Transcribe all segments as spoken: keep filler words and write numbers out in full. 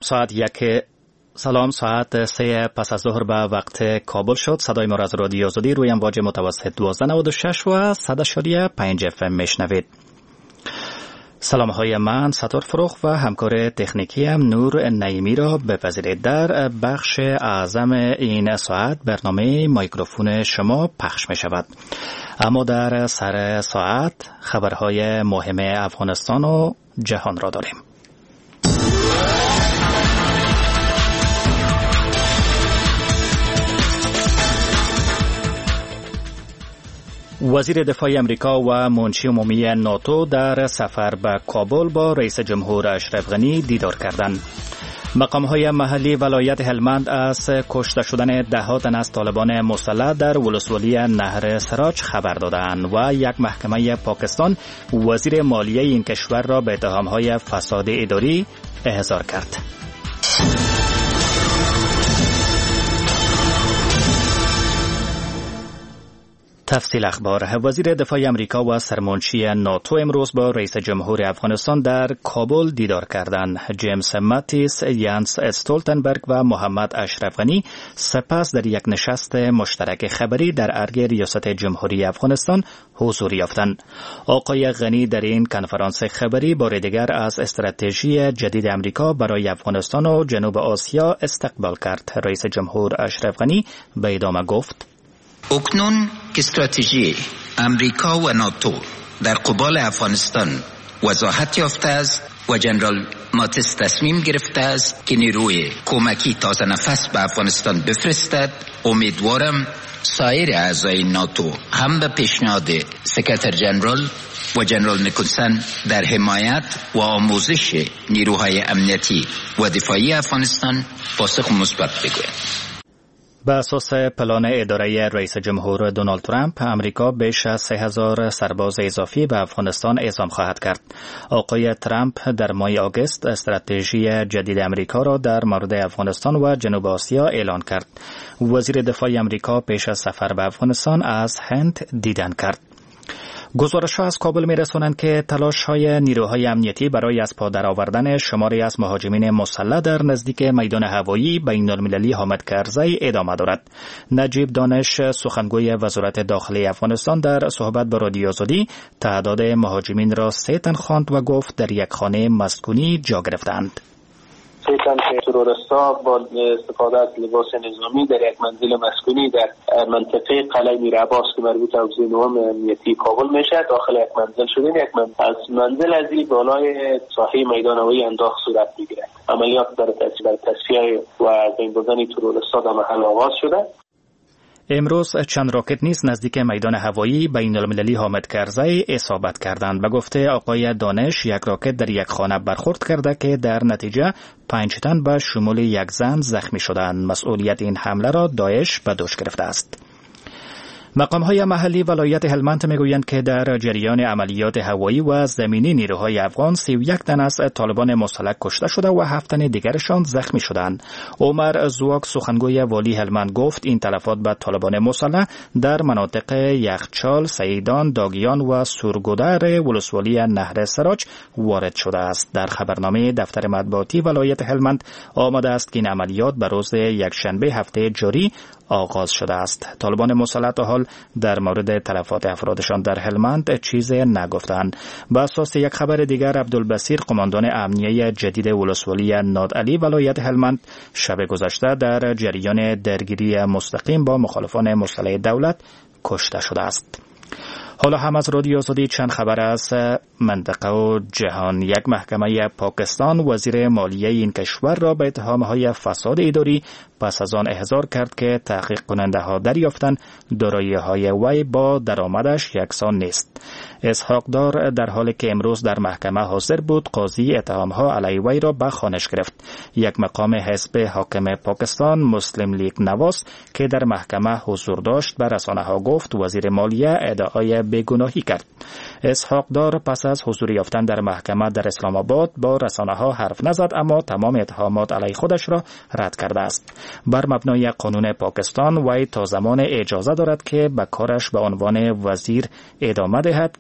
ساعت یک سلام ساعت سه پس از ظهر به وقت کابل شد. صدای ما از رادیو آزادی روی امواج متوسط دوازده نود و شش و صد و پنج اف ام میشنوید. سلام های من ستار فروخ و همکار تکنیکی هم نور نعیمی را بپذیرید. در بخش اعظم این ساعت برنامه میکروفون شما پخش می شود، اما در سر ساعت خبرهای مهم افغانستان و جهان را داریم. وزیر دفاع امریکا و منشی عمومی ناتو در سفر به کابل با رئیس جمهور اشرف غنی دیدار کردند. مقام‌های محلی ولایت هلمند از کشته شدن ده تن از طالبان مسلح در ولسوالی نهر سراج خبر دادند و یک محکمه پاکستان وزیر مالیه این کشور را به اتهام‌های فساد اداری احضار کرد. تفصیل اخبار. وزیر دفاع امریکا و سرمنشی ناتو امروز با رئیس جمهور افغانستان در کابل دیدار کردند. جیمز ماتیس، یانس استولتنبرگ و محمد اشرف غنی سپس در یک نشست مشترک خبری در ارگ ریاست جمهوری افغانستان حضور یافتند. آقای غنی در این کنفرانس خبری بار دیگر از استراتژی جدید امریکا برای افغانستان و جنوب آسیا استقبال کرد. رئیس جمهور اشرف غنی به ادامه گفت: اکنون که استراتژی امریکا و ناتو در قبال افغانستان وضاحت یافته است و جنرال ماتیس تصمیم گرفته است که نیروی کمکی تازه نفس به افغانستان بفرستد، امیدوارم سایر اعضای ناتو هم به پیشنهاد سکرتر جنرال و جنرال نیکلسن در حمایت و آموزش نیروهای امنیتی و دفاعی افغانستان پاسخ مثبت بگویند. به اساس پلان اداره رئیس جمهور دونالد ترامپ، امریکا بیش از سه هزار سرباز اضافی به افغانستان اعزام خواهد کرد. آقای ترامپ در ماه آگوست استراتژی جدید امریکا را در مورد افغانستان و جنوب آسیا اعلان کرد. وزیر دفاع امریکا پیش از سفر به افغانستان از هند دیدن کرد. گزارش‌ها از کابل می‌رسانند که تلاش‌های نیروهای امنیتی برای از پا درآوردن شماری از مهاجمین مسلح در نزدیک میدان هوایی بین‌المللی حامد کرزی ادامه دارد. نجیب دانش، سخنگوی وزارت داخلی افغانستان، در صحبت با رادیو آزادی تعداد مهاجمین را سه تن خواند و گفت در یک خانه مسکونی جا گرفتند. سه تن تروریست‌ها با استفاده از لباس نظامی در یک منزل مسکونی در منطقه قلعه میر عباس که مربوط به حوزه نهم امنیتی کابل میشه داخل یک منزل شدن. یک منزل از منزل از این بالای ساحه میدان هوایی انداخت صورت میگیره. عملیات در تصفیه و بین بردن تروریست‌ها در محل آغاز شده. امروز چند راکت نیز نزدیک میدان هوایی بین‌المللی حامد کرزی اصابت کردند. به گفته آقای دانش، یک راکت در یک خانه برخورد کرده که در نتیجه پنج تن به شمول یک زن زخمی شدند. مسئولیت این حمله را داعش به دوش گرفته است. مقام‌های محلی ولایت هلمند میگویند که در جریان عملیات هوایی و زمینی نیروهای افغان سی و یک تن از طالبان مسلح کشته شده و هفت تن دیگرشان زخمی شدند. عمر زواک، سخنگوی والی هلمند، گفت این تلفات به طالبان مسلح در مناطق یخچال، سیدان، داگیان و سورگودر ولسوالی نهر سراج وارد شده است. در خبرنامه دفتر مطبوعاتی ولایت هلمند آمده است که این عملیات به روز یکشنبه هفته جاری آغاز شده است. طالبان مسلح تا حال در مورد تلفات افرادشان در هلمند چیز نگفتند. با اساس یک خبر دیگر، عبدالبصیر، قماندان امنیه جدید ولسوالی نادعلی ولایت هلمند، شب گذشته در جریان درگیری مستقیم با مخالفان مسلح دولت کشته شده است. حالا هم از رادیو آزادی چند خبر از منطقه و جهان. یک محکمه پاکستان وزیر مالیه این کشور را به اتهام‌های فساد اداری پس از آن احضار کرد که تحقیق کننده ها دریافتند دارایی‌های وی با درآمدش یکسان نیست. اسحاق دار در حالی که امروز در محکمه حاضر بود، قاضی اتهام‌ها علیه وی را به خوانش گرفت. یک مقام حزب حاکم پاکستان، مسلم لیگ نواز، که در محکمه حضور داشت، به رسانه‌ها گفت وزیر مالیه ادعای بیگناهی کرد. اسحاق دار پس از حضور یافتن در محکمه در اسلام آباد با رسانه‌ها حرف نزد، اما تمام اتهامات علیه خودش را رد کرده است. بر مبنای قانون پاکستان وی تا زمان اجازه دارد که به کارش به عنوان وزیر ادامه دهد که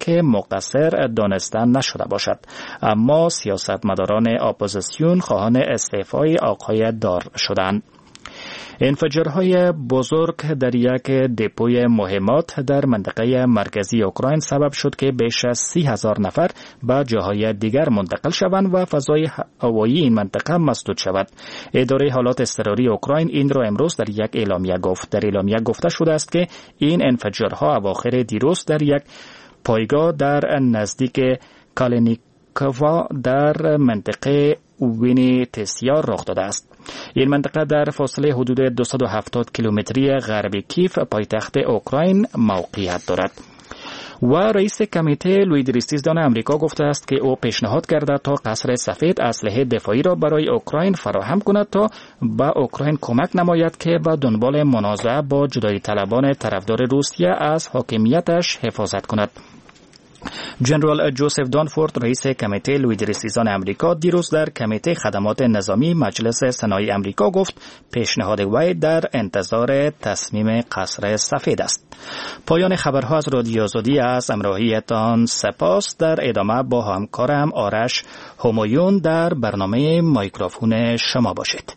که مقصر دانستن نشده باشد. اما سیاستمداران اپوزیسیون خواهان استعفای آقای دار شدند. انفجارهای بزرگ در یک دپوی مهمات در منطقه مرکزی اوکراین سبب شد که بیش از سی هزار نفر به جاهای دیگر منتقل شوند و فضای هوایی این منطقه مسدود شود. اداره حالات اضطراری اوکراین این را امروز در یک اعلامیه گفت. در اعلامیه گفته شده است که این انفجارها اواخر دیروز در یک پایگاه در نزدیک کالینیکووا در منطقه وینیتسیا رخ داده است. این منطقه در فاصله حدود دویست و هفتاد کیلومتری غرب کیف پایتخت اوکراین موقعیت دارد. و رئیس کمیته لویدریستیزدان امریکا گفته است که او پیشنهاد کرده تا قصر سفید اسلحه دفاعی را برای اوکراین فراهم کند تا به اوکراین کمک نماید که به دنبال منازعه با جدایی طلبان طرفدار روسیه از حاکمیتش حفاظت کند. جنرال جوزف دانفورد رئیس کمیته لویدریستیزدان امریکا دیروز در کمیته خدمات نظامی مجلس سنای امریکا گفت پیشنهاد وی در انتظار تصمیم قصر سفید است. پایان خبرها از رادیو آزادی از همراهیتان سپاس. در ادامه با همکارم آرش همایون در برنامه میکروفون شما باشید.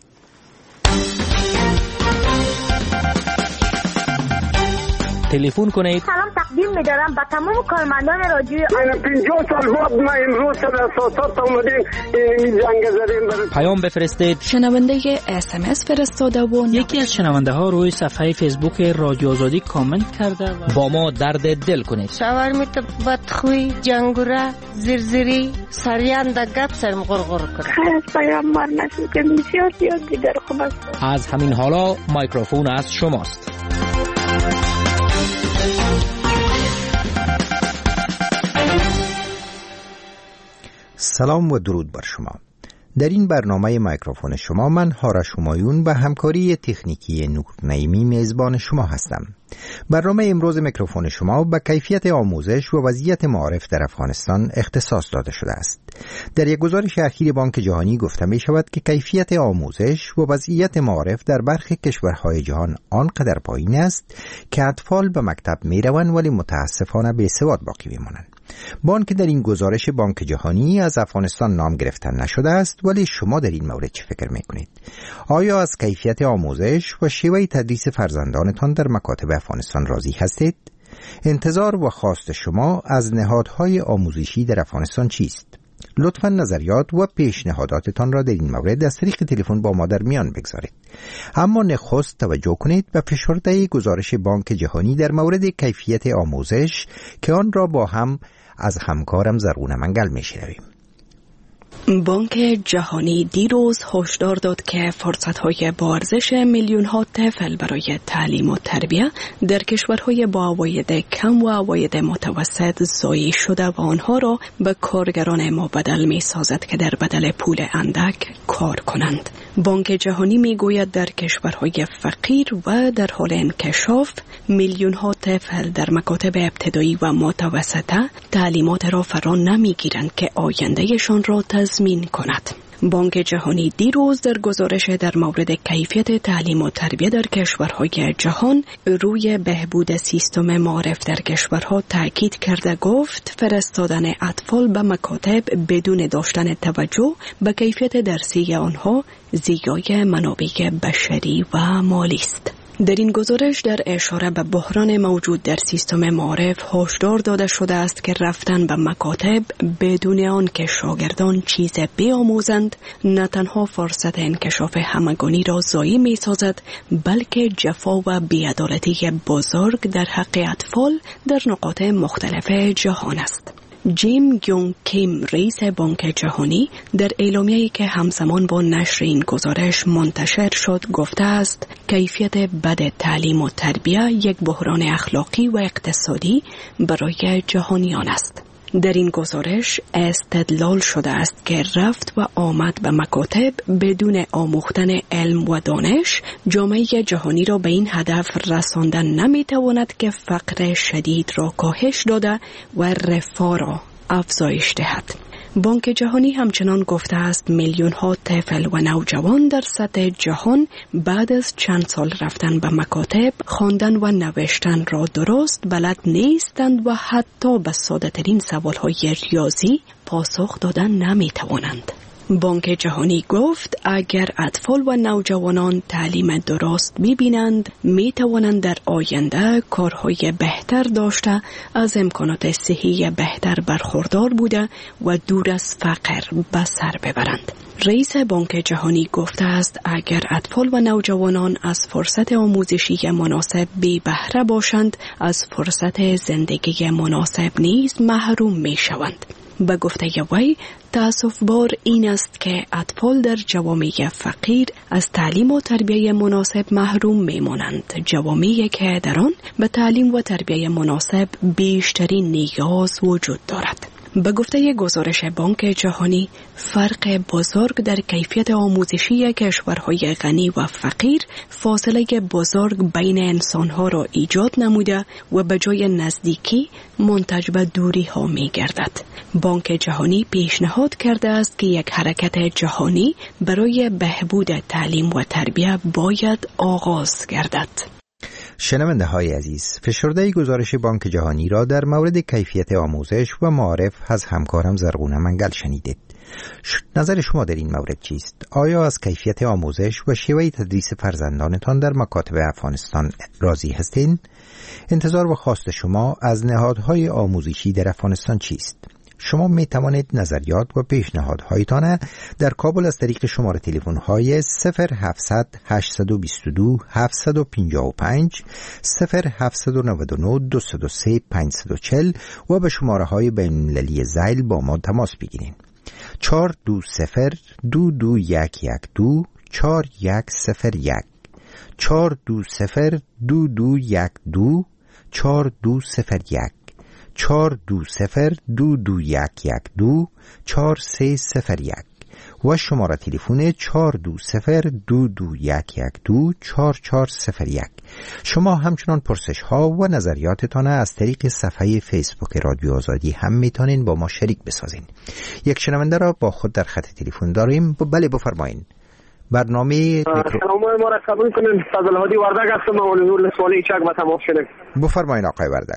تلفن کنید. سلام تقدیم می‌دارم به تمام کارمندان رادیو. پنجاه سال بعد ما امروز در اساسات اومدیم این جنگ زدیم برای پیام بفرستید. شنونده اس ام اس فرستاده و یکی از شنونده ها روی صفحه فیسبوک رادیو آزادی کامنت کرده و با ما درد دل کنید. شاورمیت بدخوی جنگوره زرزری سریان د گپ سرم غرغر کرد. خیر پیام مار نشد که بسیار زیاد دیگر خوب است. از همین حالا میکروفون از شماست. سلام و درود بر شما. در این برنامه میکروفون شما من آرش همایون به همکاری تکنیکی نور نعیمی میزبان شما هستم. برنامه امروز میکروفون شما به کیفیت آموزش و وضعیت معارف در افغانستان اختصاص داده شده است. در یک گزارش اخیر بانک جهانی گفته می شود که کیفیت آموزش و وضعیت معارف در برخی کشورهای جهان آنقدر پایین است که اطفال به مکتب می روند ولی متاسفانه بی‌سواد باقی می مانند. بانک در این گزارش بانک جهانی از افغانستان نام گرفتن نشده است، ولی شما در این مورد چه فکر می کنید؟ آیا از کیفیت آموزش و شیوه تدریس فرزندانتان در مکاتب افغانستان راضی هستید؟ انتظار و خواست شما از نهادهای آموزشی در افغانستان چیست؟ لطفاً نظریات و پیشنهاداتتان را در این مورد از طریق تلفن با ما در میان بگذارید. اما نخست توجه کنید به فشرده گزارش بانک جهانی در مورد کیفیت آموزش که آن را با هم از همکارم زرونه منگل میشنویم. بانک جهانی دیروز هشدار داد که فرصت‌های بازش میلیون‌ها طفل برای تعلیم و تربیت در کشورهای با عواید کم و عواید متوسط ضایع شده و آنها را به کارگران مبدل می‌سازد که در بدل پول اندک کار کنند. بانک جهانی می‌گوید در کشورهای فقیر و در حال انکشاف میلیون‌ها طفل در مکاتب ابتدایی و متوسطه تعلیمات را فرا نمی‌گیرند که آیندهشان را تضمین کند. بانک جهانی دیروز در گزارش در مورد کیفیت تعلیم و تربیت در کشورهای جهان روی بهبود سیستم معارف در کشورها تاکید کرده گفت فرستادن اطفال به مکاتب بدون داشتن توجه به کیفیت درسی آنها ضیاع منابع بشری و مالی است. در این گزارش در اشاره به بحران موجود در سیستم معارف هشدار داده شده است که رفتن به مکاتب بدون آن که شاگردان چیز بیاموزند نه تنها فرصت انکشاف همگانی را ضایع می‌سازد بلکه جفا و بی‌عدالتی بزرگ در حق اطفال در نقاط مختلف جهان است. جیم گیونگ کیم رئیس بانک جهانی در اعلامیه‌ای که همزمان با نشر این گزارش منتشر شد گفته است کیفیت بد تعلیم و تربیت یک بحران اخلاقی و اقتصادی برای جهانیان است. در این گزارش استدلال شده است که رفت و آمد به مکاتب بدون آموختن علم و دانش جامعه جهانی را به این هدف رساندن نمیتواند که فقر شدید را کاهش داده و رفاه را افزایش دهد. بانک جهانی همچنان گفته است میلیون ها طفل و نوجوان در سطح جهان بعد از چند سال رفتن به مکاتب، خواندن و نوشتن را درست بلد نیستند و حتی به ساده ترین سوال های ریاضی پاسخ دادن نمی توانند. بانک جهانی گفت اگر اطفال و نوجوانان تعلیم درست می‌بینند می‌توانند در آینده کارهای بهتر داشته، از امکانات صحی بهتر برخوردار بوده و دور از فقر به سر ببرند. رئیس بانک جهانی گفته است اگر اطفال و نوجوانان از فرصت آموزشی مناسب بی بهره باشند، از فرصت زندگی مناسب نیز محروم می‌شوند. به گفته وی تأسف بار این است که اطفال در جوامع فقیر از تعلیم و تربیت مناسب محروم میمانند، جوامعی که در آن به تعلیم و تربیت مناسب بیشترین نیاز وجود دارد. به گفته گزارش بانک جهانی، فرق بزرگ در کیفیت آموزشی کشورهای غنی و فقیر فاصله بزرگ بین انسانها را ایجاد نموده و به جای نزدیکی منتج به دوری ها می گردد. بانک جهانی پیشنهاد کرده است که یک حرکت جهانی برای بهبود تعلیم و تربیت باید آغاز گردد. شنونده های عزیز، فشرده گزارش بانک جهانی را در مورد کیفیت آموزش و معارف از همکارم زرغونه منگل شنیدید. نظر شما در این مورد چیست؟ آیا از کیفیت آموزش و شیوه تدریس فرزندانتان در مکاتب افغانستان راضی هستین؟ انتظار و خواست شما از نهادهای آموزشی در افغانستان چیست؟ شما می توانید نظریات و پیشنهادهایتان در کابل از طریق شماره تلفن های صفر هفتصد هشتصد و بیست و دو هفتصد و پنجاه و پنج، صفر هفتصد و نود و نه دویست و سه پانصد و چهل و به شماره های بین‌المللی زایل با ما تماس بگیرید. چهار دو صفر دو دو یک یک دو چهار یک صفر یک، چهار دو صفر دو دو یک دو چهار دو صفر یک، چهار دو صفر دو دو یک یک دو چهار سه صفر یک و شماره تلفن چهار دو صفر دو دو یک یک دو چهار چهار صفر یک. شما همچنان پرسش ها و نظریاتتان از طریق صفحه فیسبوک رادیو آزادی هم میتونین با ما شریک بسازین. یک شنونده را با خود در خط تلفن داریم. بله بفرمایید. برنامه سلام ما را قبول کنین. فضل هادی وردک هستم. اول سوالی چک با تماس شدم. بفرمایید آقای وردک.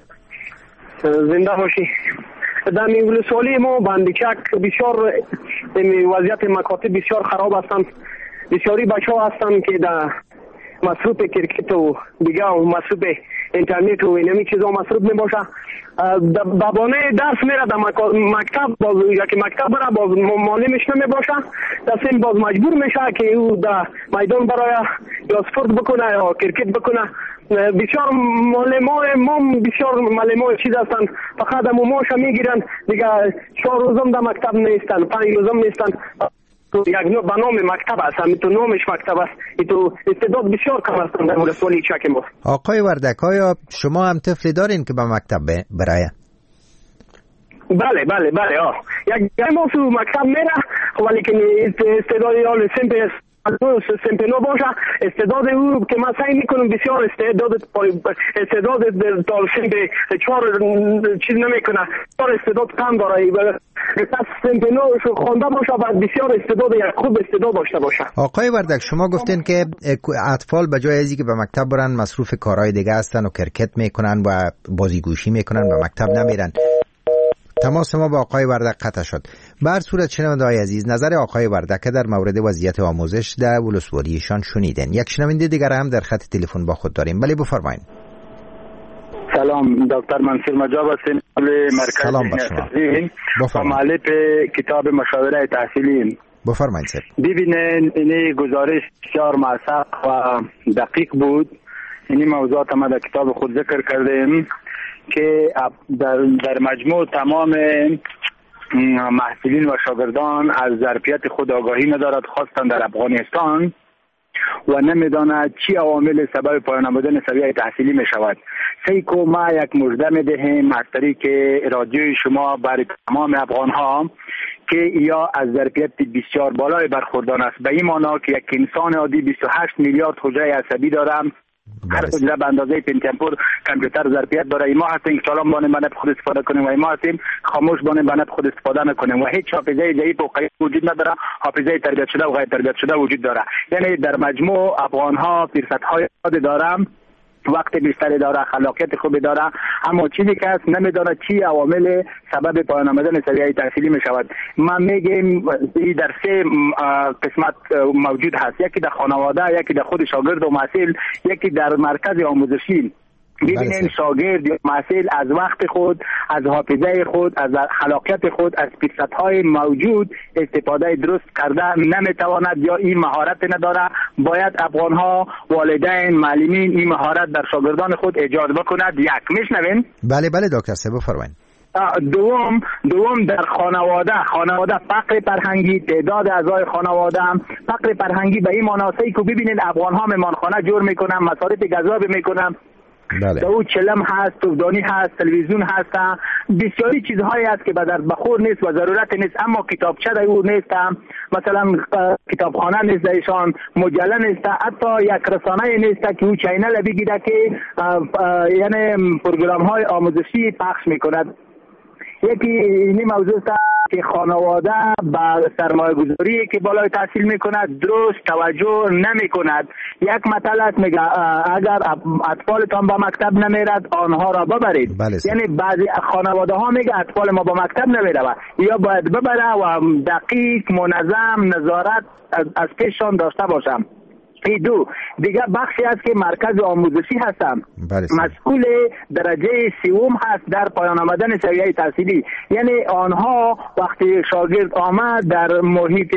زنده باشی. در این سوالی ما بندیچک بسیار وضعیت مکاتب بسیار خراب هستند. بسیاری بچه ها هستند که در مصروف کرکت و دیگه و مصروف اینترنت و اینمی چیزا مصروف می باشه. بابانه درس میره در مکتب، باز یکی مکتب برای باز معلمش نمی باشه، در سن باز مجبور میشه که او در میدان برای یا سپورت بکنه یا کرکت بکنه. بسیار معلمای ما بسیار معلمای چیز هستند، فقط هم موماشا میگیرن دیگه، چهار روزم در مکتب نیستن، پنج روزم نیستن. یک نوع به نام مکتب است، همین تو نامش مکتب است، تو استعداد بسیار کم هستند در ولسوالی چک ما. آقای وردک، آیا شما هم طفلی دارین که به مکتب برای؟ بله بله بله آه یک ما تو مکتب میره، ولی که استعداد یا سمپ سمپ نو باشه، استعداد او که من سعی میکنم بسیار استعداد استعداد تا سمپ چهار چیز نمیکنه، چهار استعداد کم داره، پس سمپ نو خوانده باشه و بسیار استعداد خوب استعداد داشته باشه. آقای وردک، شما گفتین که اطفال به جای ازی که به مکتب برن مصروف کارهای دیگه هستن و کرکت میکنن و بازیگوشی میکنن و مکتب نمیرن. تماس ما با آقای وردک قطع شد. بر صورت شنونده‌های عزیز، نظر آقای وردک در مورد وضعیت آموزش در ولسوالیشان شنیدن. یک شنونده دیگر هم در خط تلفن با خود داریم. بله بفرمایید. سلام دکتر منصور مجاب هستم، مرکز سلام بر شما. مؤلف کتاب مشاوره تحصیلی. بفرمایید سر. ببینید این گزارش بسیار موثق و دقیق بود. این موضوعات ما در کتاب خود ذکر کردیم که در, در مجموع تمام محصلین و شاگردان از ظرفیت خود آگاهی ندارد، خاصتا در افغانستان، و نمیداند چی عوامل سبب پایان آمدن سویه تحصیلی می شود. سیکو ما یک مژده می دهیم از طریق رادیوی شما برای تمام افغان ها که یا از ظرفیت بسیار بالای برخوردان است، به این معنی که یک انسان عادی بیست و هشت میلیارد حجره عصبی دارد هر کجا به اندازه پنتیمپور کامپیوتر ظرفیت داره. ما هستیم کلام بانه بنت خود استفاده کنیم و ما هستیم خاموش بانه بنت خود استفاده نکنیم و هیچ حافظه ضعیف و قوی وجود نداره. حافظه تربیت شده و غیر تربیت شده وجود داره. یعنی در مجموع افغان ها فرصت های زیادی دارن، وقت بیشتری داره، خلاقیت خوبی داره، اما چیزی که است نمیدونه چی عوامل سبب پایان آمدن سویه تحصیلی می شود. من میگم در سه قسمت موجود هست، یکی در خانواده، یکی در خود شاگرد و محصول، یکی در مرکز آموزشی. ببینین شاگرد یا محصول از وقت خود، از حافظه خود، از خلاقیت خود، از فرصت‌های موجود استفاده درست کرده نمیتواند یا این مهارت نداره. باید افغان‌ها، والدین، معلمین این مهارت در شاگردان خود ایجاد بکند. یک، میشنوین؟ بله بله دکتر صاحب بفرمایید. دوم دوم در خانواده خانواده فقر فرهنگی، تعداد اعضای خانواده فقر فرهنگی به این مناسبی که ببینید افغان‌ها مهمانخانه جور میکنن، مصارف غذا میکنن، بله. او چلم هست، توفدانی هست، تلویزیون هست، بسیاری چیزهایی هست که به درد بخور نیست و ضرورت نیست، اما کتابچه در او نیست، مثلا کتابخانه نیست ایشان، مجله نیست، حتی یک رسانه نیست که او چینل بگیره که یعنی پروگرام های آموزشی پخش میکند. یکی اینی موضوع است که خانواده با سرمایه گذاری که بالای تحصیل میکند درست توجه نمی کند. یک مطلب است میگه اگر اطفالتان با مکتب نمیرد آنها را ببرید. بله. یعنی بعضی خانواده ها میگه اطفال ما با مکتب نمیره یا باید ببره و دقیق منظم نظارت از پیششان داشته باشم. ای دو دیگه بخشی است که مرکز آموزشی هستم، مسئول درجه سوم هست در پایان آمدن سویه تحصیلی. یعنی آنها وقتی شاگرد آمد در محیط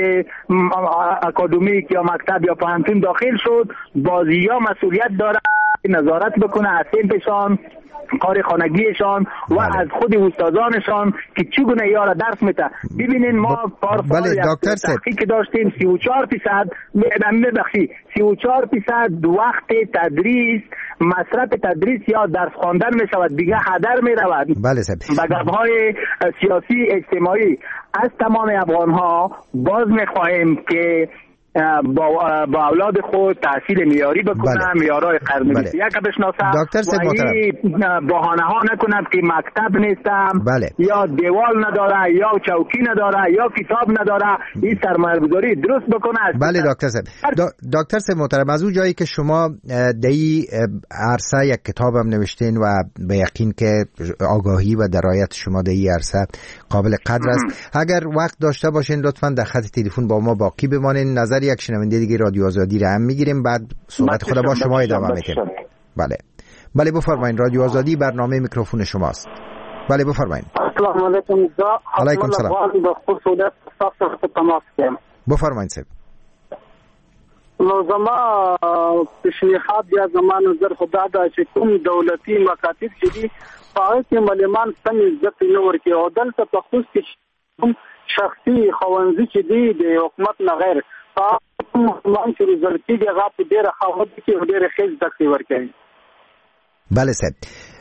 اکادمیک یا مکتب یا پانتون داخل شد، بازی یا مسئولیت داره نظارت بکنه از صنفشان، کار خانگیشان و بله. از خود استادانشان که چگونه یارا درس میده. ببینین ما پارسال بله دکتر تحقیق داشتیم سی و چهار درصد میبخشی سی و چهار درصد وقت تدریس مصرف تدریس یا درس خواندن میشود، دیگه هدر میرود. بله به گپ‌های سیاسی اجتماعی. از تمام افغان‌ها باز میخواهیم که با, با اولاد خود تحصیل معیاری بکنن، بله. معیارهای قرن بیست و یک بشناسن دکتر صاحب محترم بهانه ها نکنند که مکتب نیستم، بله. یا دیوال نداره یا چوکی نداره یا کتاب نداره، این سرمایه گذاری درست بکنه. بله دکتر صاحب دکتر صاحب محترم، از اون جایی که شما دی عرصه یک کتاب هم نوشتین و به یقین که آگاهی و درایت شما دی عرصه قابل قدر است، اگر وقت داشته باشین لطفاً در خط تلفن با ما باقی بمانین. نظر یک شنونده دیگه رادیو آزادی را هم میگیریم، بعد صحبت خود با شما ادامه میدیم. بله بله بفرمایید، رادیو آزادی برنامه میکروفون شماست. بله بفرمایید. السلام علیکم. علیکم السلام. بفرمایید صاحب. نو زما پیشنهاد یا زما نظر خدا دا چې کوم دولتي مکاتب چې دي هغه کې ملمان سم عزت نه ورکي او دلته په خصوص کې شخصي خوانزي چې دي د حکومت نه غیر مان چې رزلټي دی هغه په ډیره خاوند کې ډیره خیز دکې ورکړي. بله صاحب،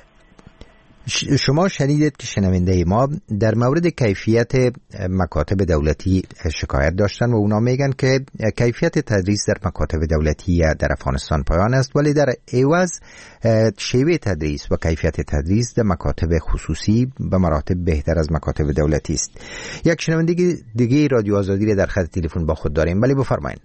شما شنیدید که شنونده ما در مورد کیفیت مکاتب دولتی شکایت داشتن و اونا میگن که کیفیت تدریس در مکاتب دولتی در افغانستان پایان است، ولی در عوض شیوه تدریس و کیفیت تدریس در مکاتب خصوصی به مراتب بهتر از مکاتب دولتی است. یک شنونده دیگه رادیو آزادی در خط تلفن با خود داریم. بله بفرمایید.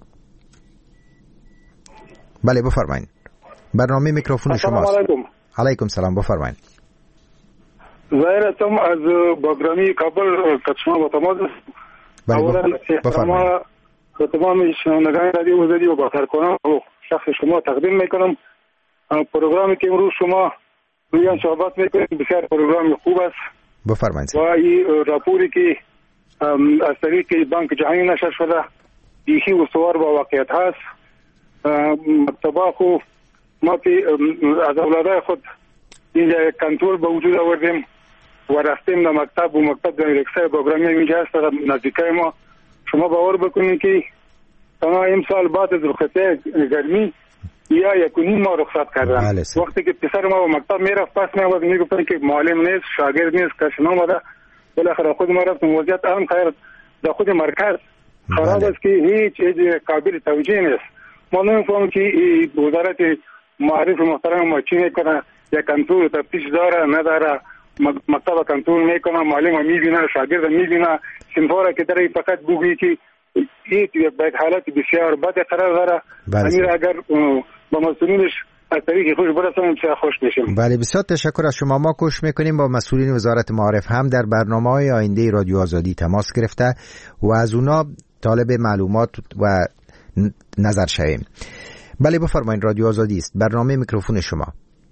بله بفرمایید، برنامه میکروفون شماست. علیکم سلام، بفرمایید. ظاهر هستم از باگرامی کابل کچما با تماس. اولا احترام به تمام شنوندگان رادیو آزادی و با کارکنان و شخص شما تقدیم میکنم. پروگرامی که امروز شما روی آن صحبت میکنید بسیار پروگرام خوب است. بفرمایید. و این راپوری که از طریق بانک جهانی نشر شده یکی استوار با واقعیت هست. مکتبا خو ما که از اولادای خود اینجا کنترل به وجود آوردیم و رفتیم در مکتب و مکتب در رکسای پروگرامی اینجا هست نزدیکای ما. شما باور بکنید که تمام این سال بعد از رخصتی گرمی یا یک و نیم ماه رخصت کردن. وقتی که پسر ما به مکتب میرفت پس میآمد میگفتن که معلم نیست، شاگرد نیست، کسی نامده. بالاخره خود ما رفتیم وضعیت هم خیر در خود مرکز خراب است که هیچ چیز قابل توجیه نیست. ما نمیفهمیم که وزارت معرف محترم ما چی میکنه، یک کنترل تفتیش داره نداره، مکتب کنترل میکنه، معلم میبینه، شاگرد میبینه، صنفا که داره فقط بگویی که این باید حالت بسیار بد قرار داره. امیر اگر با مسئولینش از طریق خوش برسونیم بسیار خوش میشیم. بله بسیار تشکر از شما. ما کوشش میکنیم با مسئولین وزارت معارف هم در برنامه‌های آینده رادیو آزادی تماس گرفته و از اونا طالب معلومات و نظر شویم. بله بفرمایید، رادیو آزادی است، برنامه میکروفون شما.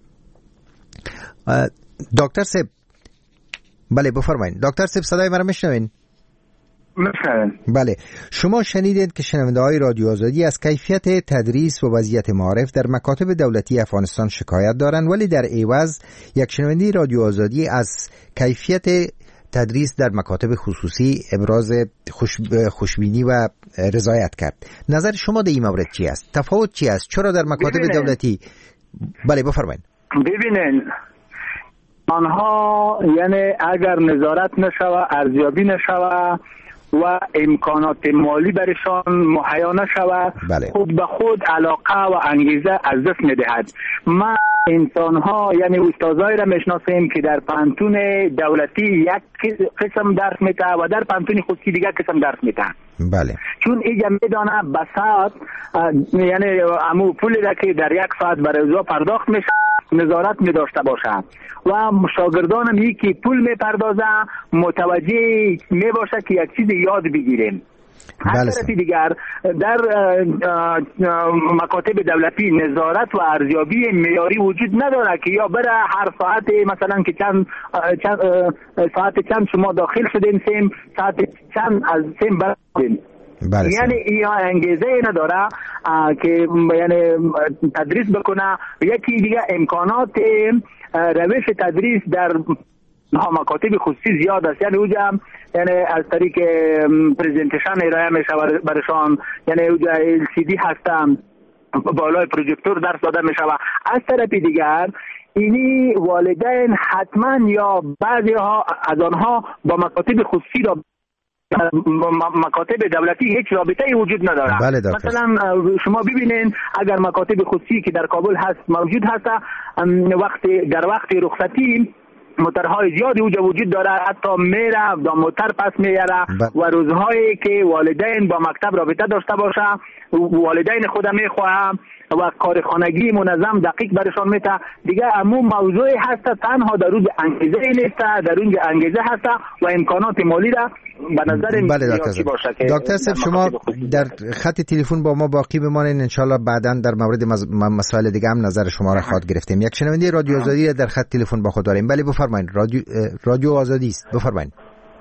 دکتر صاحب بله بفرمایید. دکتر صاحب صدای مرا میشنوین؟ میشنوین. بله شما شنیدید که شنونده های رادیو آزادی از کیفیت تدریس و وضعیت معارف در مکاتب دولتی افغانستان شکایت دارند، ولی در عوض یک شنونده رادیو آزادی از کیفیت تدریس در مکاتب خصوصی ابراز خوش خوشبینی و رضایت کرد. نظر شما در این مورد چی است؟ تفاوت چی است؟ چرا در مکاتب ببینن. دولتی بله بفرمایید. ببینین آنها یعنی اگر نظارت نشوه، ارزیابی نشوه و امکانات مالی برشان مهیا نشوه، بله. خود به خود علاقه و انگیزه از دست میدهد. ما انسان ها یعنی استادایی را میشناسیم که در پانتون دولتی یک قسم درس میده و در پانتون خصوصی دیگر قسم درس میده. بله. چون اینجا میدانه به ساعت یعنی امو پولی را که در یک ساعت برای روزا پرداخت میشه نظارت می داشته باشه و شاگردان هم یکی پول می پردازه متوجه می باشه که یک چیز یاد بگیریم. از طرف دیگر در مکاتب دولتی نظارت و ارزیابی معیاری وجود نداره که یا بره هر ساعت مثلا که چند, چند ساعت چند شما داخل شدین سیم ساعت چند از سیم برادین. بله یعنی این انگیزه نداره که یعنی تدریس بکنه. یکی دیگه امکانات روش تدریس در مکاتب خصوصی زیاد است، یعنی اوجا یعنی از طریق پریزنتیشن ارائه میشه برشان، یعنی اوجا ال سی دی هستم بالای پروژکتور درس داده میشه. از طرف دیگر اینی والدین حتما یا بعضی ها از آنها با مکاتب خصوصی را مکاتب دولتی هیچ رابطه‌ای وجود نداره. بله مثلا شما ببینین اگر مکاتب خصوصی که در کابل هست موجود هست، وقتی در وقت رخصتی موترهای زیادی اوجا وجود داره، حتی میره دا موتر پس میاره و روزهایی که والدین با مکتب رابطه داشته باشه والدین خود میخواه و کار خانگی منظم دقیق برشان میته دیگه. امو موضوعی هست تنها در روز انگیزه نیست، در اونجا انگیزه هست و امکانات مالی را به نظر بله دکتر باشه. دکتر صاحب شما در خط تلفن با ما باقی بمانید، انشالله بعداً در مورد مسائل دیگه هم نظر شما را خواهد گرفتیم. یک شنونده رادیو آزادی در خط تلفن با خود داریم. بله بفرمایید، رادیو رادیو آزادی است، بفرمایید.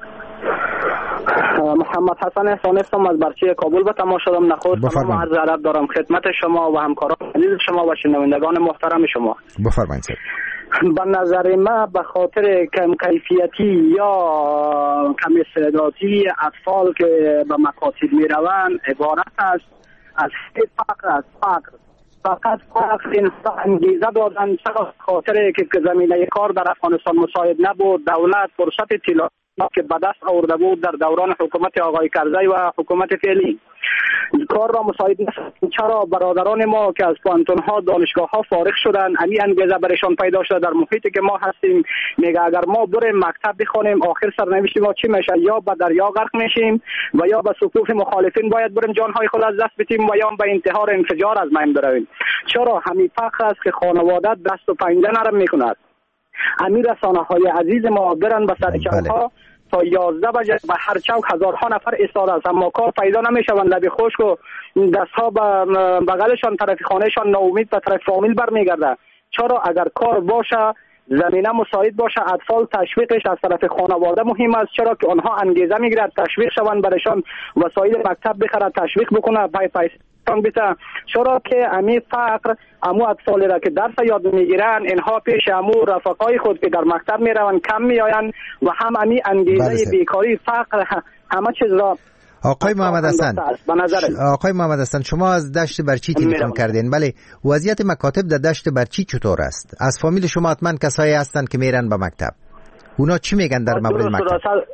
محمد حسن احسان هستم از برچه کابل به تماس شدم. نخست تمام عرض ادب دارم خدمت شما و همکاران عزیز شما و شنوندگان محترم شما. بفرمایید. به نظر من به خاطر کم کیفیتی یا کم استعدادی اطفال که به مکاتب می روند عبارت است از فقر از فقر فقط فقر انسان انگیزه دادن. چرا خاطر که زمینه کار در افغانستان مساعد نبود، دولت فرصت طلا که به دست آورده بود در دوران حکومت آقای کرزی و حکومت فعلی کار را مساعد نشد. چرا برادران ما که از پانتون‌ها دانشگاه‌ها فارغ شدن همین انگیزه برشان پیدا شده در محیطی که ما هستیم میگه اگر ما بریم مکتب بخونیم آخر سرنوشت ما چی میشه؟ یا به دریا غرق میشیم و یا به صفوف مخالفین باید بریم جانهای خود از دست بدیم و یا به انتحار انفجار از میان برویم. چرا همین فقر است که خانواده دست و پنجه نرم میکند. امیر رسانه‌های عزیز ما برن به سر چوک‌ها تا یازده بجه به هر چوک هزارها نفر ایستاده است اما کار پیدا نمیشوند. لبی خشک و دستها به بغلشان طرف خانهشان ناامید به طرف فامیل برمیگرده. چرا اگر کار باشه زمینه مساعد باشه اطفال تشویقش از طرف خانواده مهم است. چرا که آنها انگیزه میگیرد تشویق شوند برشان وسایل مکتب بخرد تشویق بکنه پای پیسان بیته. چرا که امی فقر امو اطفالی را که درس یاد میگیرن اینها پیش امو رفقای خود که در مکتب میروند کم میآیند و هم امی انگیزه بیکاری فقر همه چیز را. آقای محمد حسن آقای محمد حسن شما از دشت برچی تلفن کردین. بله وضعیت مکاتب در دشت برچی چطور است؟ از فامیل شما حتما کسایی هستند که میرن به مکتب، اونا چی میگن در مورد مکتب؟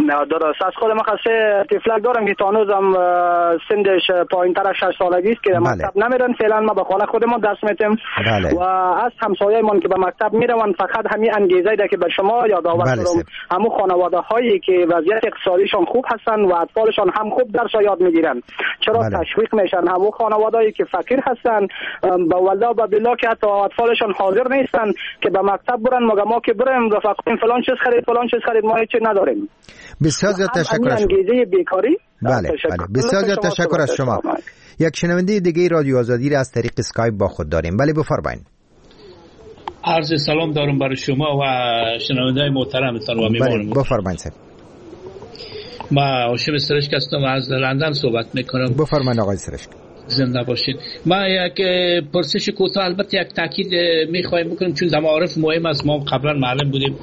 درست. از خود مخصوص طفلک دارم که تانوزم سندش پایین تر از شش سالگی است که در مکتب نمیرن. فعلا ما به خانه خودمون دست میتیم و از همسایه‌مون که به مکتب میرون فقط همین انگیزه ده که به شما یادآور کنم همون خانواده هایی که وضعیت اقتصادیشان خوب هستن و اطفالشان هم خوب درس یاد میگیرن چرا بله. تشویق میشن همون خانوادهایی که فقیر هستن به والله و بالله که حتی اطفالشان حاضر نیستن که به مکتب برن مگه ما که بریم رفقا فلان چیز خرید فلان چیز خرید ما هیچ نداریم. بسیار زیاد تشکر از شما. انگیزه بیکاری بله بله بسیار زیاد تشکر از شما. یک شنونده دیگه رادیو آزادی را از طریق اسکایپ با خود داریم. بله بفرمایید. عرض سلام دارم برای شما و شنونده‌های محترمتان و میمانم. بله بفرمایید. ما هاشم سرشک هستم از لندن صحبت میکنم. بفرمایید آقای سرشک. زنده باشید. ما یک پرسش کوتاه البته یک تاکید میخوایم بکنیم چون در معارف مهم است. ما قبلا معلم بودیم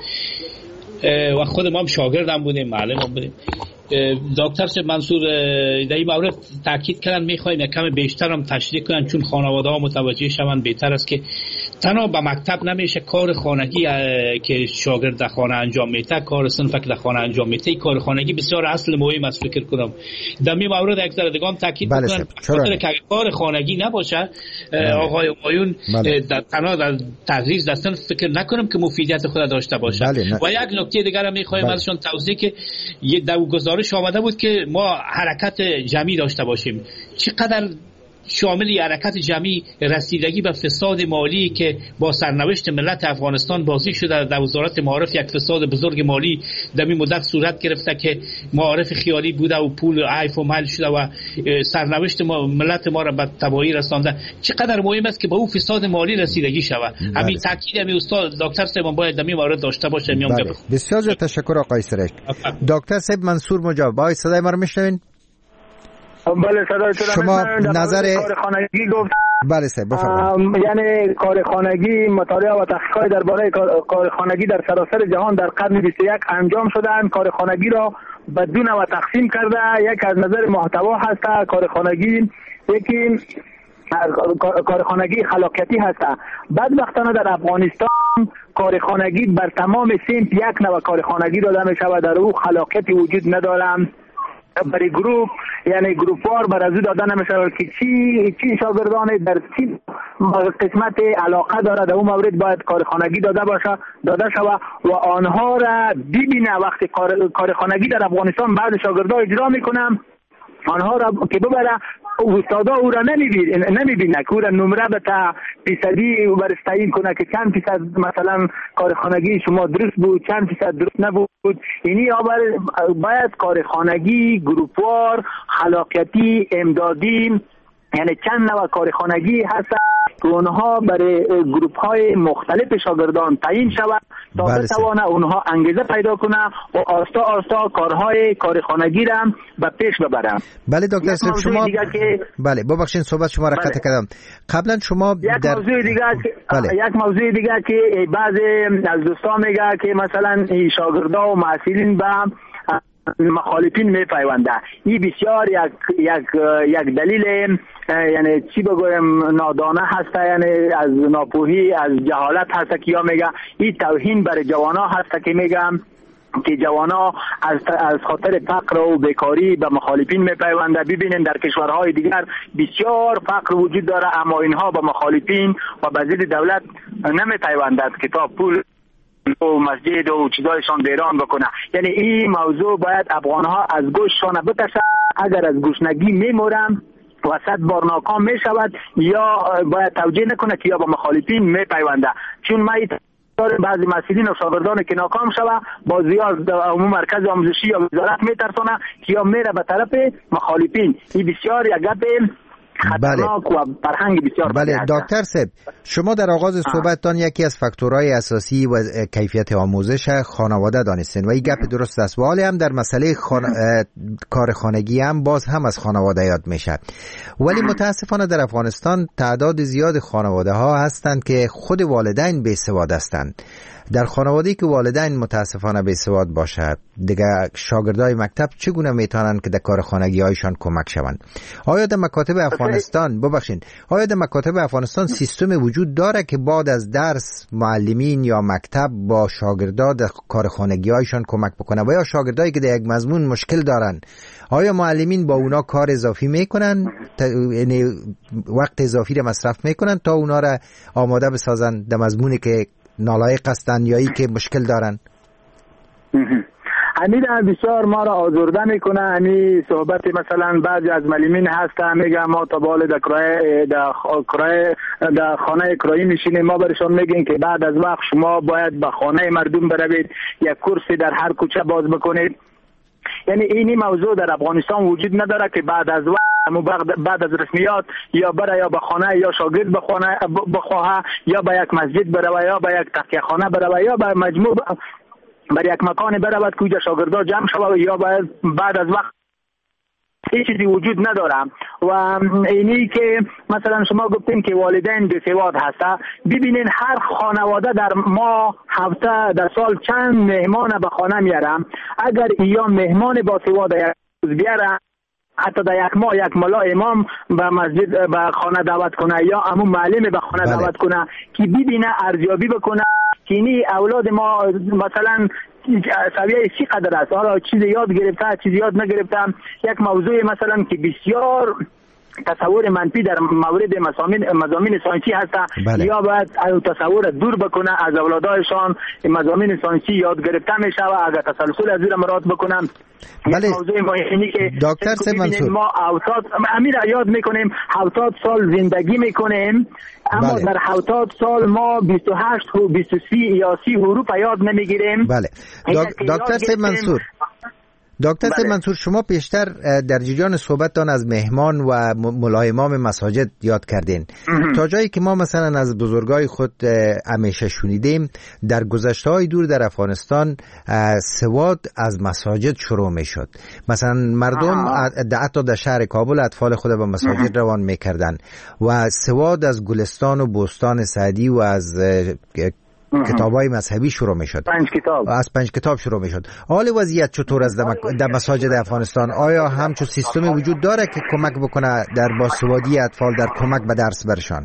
و خود ما هم شاگردم بودیم معلم هم بودیم. دکتر صاحب منصور در این مورد تاکید کردن میخوایم یک کم بیشتر هم تشریح کنن چون خانواده ها متوجه شوند بهتر است که تنها به مکتب نمیشه کار خانگی که شاگرد در خانه انجام میده کار صنف که در خانه انجام میده کار خانگی بسیار اصل مهم است فکر کنم در این مورد یک ذره دیگه هم تاکید بله کنن خاطر که کار خانگی نباشه بله. آقای مایون بله. در تنها در تدریس در صنف فکر نکنم که مفیدیت خود داشته باشه بله. و یک نکته دیگر هم میخوایم بله. ازشون توضیح که یه دو گزارش آمده بود که ما حرکت جمعی داشته باشیم چقدر شامل حرکت جمعی رسیدگی به فساد مالی که با سرنوشت ملت افغانستان بازی شده در وزارت معارف یک فساد بزرگ مالی در این مدت صورت گرفته که معارف خیالی بوده و پول عیف و مال شده و سرنوشت ما ملت ما را به تباهی رسانده چقدر مهم است که به اون فساد مالی رسیدگی شود همین تاکید همین استاد دکتر صاحب باید در این مورد داشته باشه میام بله. بسیار زیاد تشکر آقای سرشک. دکتر صاحب منصور مجاب با صدای ما رو میشنوین؟ بله صدای شما نظر کار خانگی گفت بله صاحب بفرمایید. یعنی کار خانگی مطالعه و تحقیقات درباره کار خانگی در سراسر جهان در قرن بیست و یک انجام شدن. کار خانگی را به دو نوع تقسیم کرده. یک از نظر محتوا هست کار خانگی یکی کار خانگی خلاقیتی هست. بدبختانه در افغانستان کار خانگی بر تمام صنف یک نوع کار خانگی داده می شود در او خلاقیتی وجود ندارد. برای گروپ یعنی گروپوار بر از او داده نمیشه که چی چی شاگردان در چی قسمت علاقه داره در اون مورد باید کارخانگی داده باشه داده شود و آنها را ببینه وقتی کار کارخانگی در افغانستان بعد شاگردان اجرا میکنم آنها را که ببره استادا او را نمیبینه نمیبینه که او را نمره به تا فیصدی برش تعیین کنه که چند فیصد مثلا کارخانگی شما درست بود چند فیصد درست نبود. یعنی باید کارخانگی گروپوار خلاقیتی امدادی یعنی چند نوع کارخانگی هست که اونها برای گروپ های مختلف شاگردان تعیین شود تا بله بتوانه اونها انگیزه پیدا کنه و آستا آستا کارهای کارخانگی را به پیش ببرن. بله دکتر صاحب شما که... بله ببخشید صحبت شما را قطع بله. کردم. قبلا شما یک در... موضوع دیگه بله. یک موضوع دیگه که بعضی از دوستان میگه که مثلا شاگردان و محصلین به مخالفین میپیونده. این بسیار یک یک یک دلیل یعنی چی بگویم نادانه هست یعنی از ناپوهی از جهالت هست که یا میگه این توهین برای جوانا هست که میگم که جوانا از از خاطر فقر و بیکاری به مخالفین میپیونده. ببینید در کشورهای دیگر بسیار فقر وجود داره اما اینها به مخالفین و به ضد دولت نمیپیوندند که تا پول و مسجد و چیزایشان ویران بکنه. یعنی این موضوع باید افغانها از گوششان بکشه. اگر از گوشنگی میمورن و صد بار ناکام میشود یا باید توجیه نکنه که یا با مخالفین میپیونده. چون ما بعضی مسئولین و شاگردان که ناکام شود با زیاد عموم مرکز آموزشی یا وزارت میترسونه که یا میره به طرف مخالفین. این بسیار یک گپ خطرناک بله. و فرهنگ بسیار بله دکتر صاحب شما در آغاز صحبتتان یکی از فاکتورهای اساسی و کیفیت آموزش خانواده دانستین و این گپ درست است و حالی هم در مسئله خان... کار خانگی هم باز هم از خانواده یاد میشه. ولی متاسفانه در افغانستان تعداد زیاد خانواده ها هستند که خود والدین بی‌سواد هستند. در خانواده‌ای که والدین متاسفانه بی‌سواد باشد، دیگه شاگردای مکتب چگونه میتونن که در کار خانگی‌هایشان کمک شوند؟ آیا در مکاتب افغانستان ببخشین آیا در مکاتب افغانستان سیستم وجود داره که بعد از درس معلمین یا مکتب با شاگردا در کار خانگی‌هایشان کمک بکنه؟ و یا شاگردایی که در یک مضمون مشکل دارن، آیا معلمین با اونا کار اضافی میکنن، یعنی وقت اضافی را مصرف میکنن تا اونا را آماده بسازن در مضمونی که نالایق هستن یا ای که مشکل دارن؟ همین بسیار ما را آزرده میکنه. همین صحبت مثلا بعضی از معلمین هستن میگن ما تا بال در کرایه در کرایه در خانه کرایی میشینیم، ما برشان میگیم که بعد از وقت شما باید به خانه مردم بروید، یک کرسی در هر کوچه باز بکنید. یعنی اینی موضوع در افغانستان وجود نداره که بعد از وقت بعد از رسمیات یا بره یا به خانه یا شاگرد بخونه بخواه یا به یک مسجد بره یا به یک تکیه خانه بره یا به مجموع بر یک مکان برود که شاگردا جمع شود یا بعد از وقت هیچ چیزی وجود نداره. و اینی که مثلا شما گفتین که والدین بی‌سواد هسته، ببینین هر خانواده در ما هفته در سال چند مهمان به خانه میارم. اگر یا مهمان باسواد یک بیاره، حتی در یک ماه یک ملا امام به مسجد به خانه دعوت کنه یا همون معلم به خانه بله. دعوت کنه که ببینه ارزیابی بکنه که اینی اولاد ما مثلا سویه چی قدر است، حالا چیز یاد گرفته چیز یاد نگرفته. یک موضوع مثلا که بسیار تصور منفی در مورد مضامین مضامین ساینسی هست بله. یا باید تصور دور بکنه از اولادایشان، مضامین ساینسی یاد گرفته میشه و اگر تسلسل از زیر مراد بکنم. بله. موضوع مهمی که دکتر سید منصور ما هفتاد امیر یاد میکنیم هفتاد سال زندگی میکنیم، اما بله. در هفتاد سال ما بیست و هشت و بیست و سه یا سی حروف یاد نمیگیریم. بله دکتر سید منصور دکتر سید منصور شما پیشتر در جریان صحبتتان از مهمان و ملا امام مساجد یاد کردین. تا جایی که ما مثلا از بزرگای خود همیشه شنیدیم، در گذشته‌های دور در افغانستان سواد از مساجد شروع میشد. مثلا مردم حتی در شهر کابل اطفال خود به مساجد روان میکردن و سواد از گلستان و بستان سعدی و از کتابای مذهبی شروع میشد. پنج کتاب از پنج کتاب شروع میشد. حال وضعیت چطور است در مساجد افغانستان؟ آیا همچون سیستمی وجود داره که کمک بکنه در باسوادی اطفال در کمک به درس برشان؟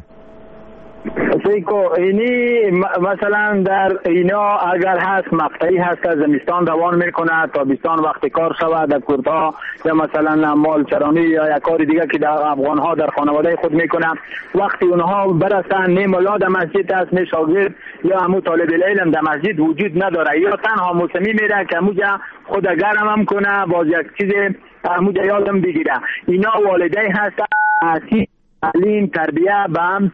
سیکو اینی مثلا در اینا اگر هست مقطعی هست که زمستان روان میکنه تابستان وقتی کار شود در کورتا یا مثلا مال چرانی یا یک کار دیگه که در افغان ها در خانواده خود میکنه، وقتی اونها برسن نه ملا در مسجد است نه شاگرد یا همون طالب العلم در مسجد وجود نداره یا تنها مسلمی میره که موجه خود گرم هم کنه باز یک چیز موجه یادم بگیره. اینا والدین هست تعلیم تربیه به